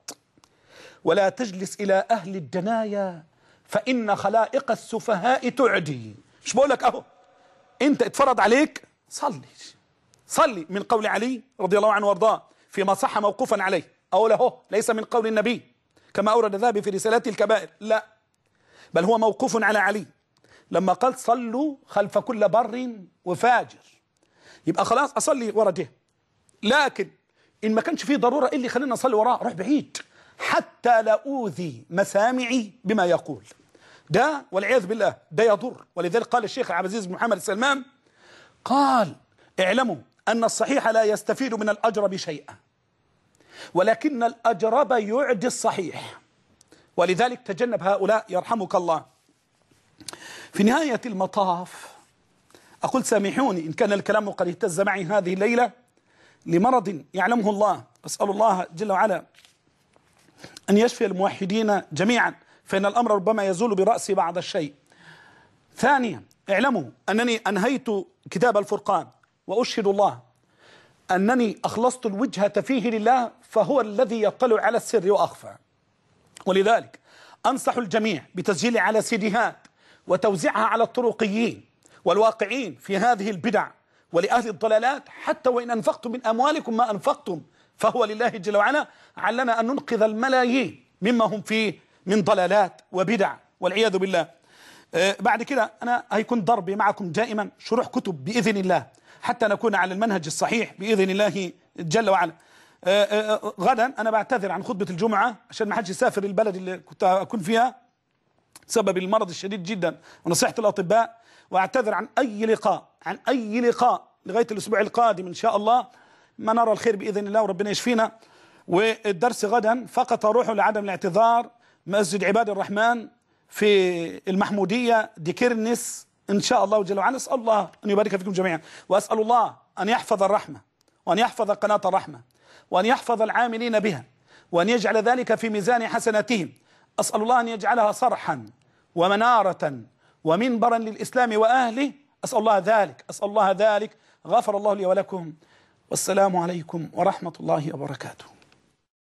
ولا تجلس إلى أهل الدنايا فإن خلائق السفهاء تعدي. مش بقول لك أهو أنت اتفرض عليك صلي صلي من قول علي رضي الله عنه وارضاه فيما صح موقوفا عليه، أو له ليس من قول النبي كما أورد الذهبي في رسالته الكبائر، لا بل هو موقوف على علي لما قال صلوا خلف كل بر وفاجر. يبقى خلاص أصلي ورا ده، لكن إن ما كانش فيه ضرورة إيه اللي خلينا نصلي وراه؟ روح بعيد حتى لا أوذي مسامعي بما يقول، ده والعياذ بالله ده يضر. ولذلك قال الشيخ عبد العزيز بن محمد السلمان قال اعلموا أن الصحيح لا يستفيد من الأجرب شيئا ولكن الأجرب يعدي الصحيح، ولذلك تجنب هؤلاء يرحمك الله. في نهاية المطاف أقول سامحوني إن كان الكلام قد اهتز معي هذه الليلة لمرض يعلمه الله، أسأل الله جل وعلا أن يشفي الموحدين جميعا فإن الأمر ربما يزول برأسي بعض الشيء. ثانيا اعلموا أنني أنهيت كتاب الفرقان وأشهد الله أنني أخلصت الوجهة فيه لله فهو الذي يطلع على السر وأخفى. ولذلك أنصح الجميع بتسجيل على سيديهات وتوزيعها على الطرقيين والواقعين في هذه البدع ولأهل الضلالات، حتى وإن أنفقتم من أموالكم ما أنفقتم فهو لله جل وعلا، علنا أن ننقذ الملايين مما هم فيه من ضلالات وبدع والعياذ بالله. آه بعد كده أنا هيكون ضربي معكم دائما شروح كتب بإذن الله حتى نكون على المنهج الصحيح بإذن الله جل وعلا. آه آه غدا أنا بعتذر عن خطبة الجمعة عشان ما حدش يسافر البلد اللي كنت أكون فيها بسبب المرض الشديد جدا ونصيحة الأطباء، واعتذر عن أي لقاء عن أي لقاء لغاية الأسبوع القادم إن شاء الله ما نرى الخير بإذن الله وربنا يشفينا. والدرس غدا فقط أروح لعدم الاعتذار مسجد عباد الرحمن في المحمودية ديكيرنس إن شاء الله جل وعلا. أسأل الله أن يبارك فيكم جميعا، وأسأل الله أن يحفظ الرحمة وأن يحفظ قناة الرحمة وأن يحفظ العاملين بها وأن يجعل ذلك في ميزان حسناتهم. أسأل الله أن يجعلها صرحا ومنارة ومنبرا للإسلام وأهله. أسأل الله ذلك أسأل الله ذلك. غفر الله لي ولكم والسلام عليكم ورحمة الله وبركاته.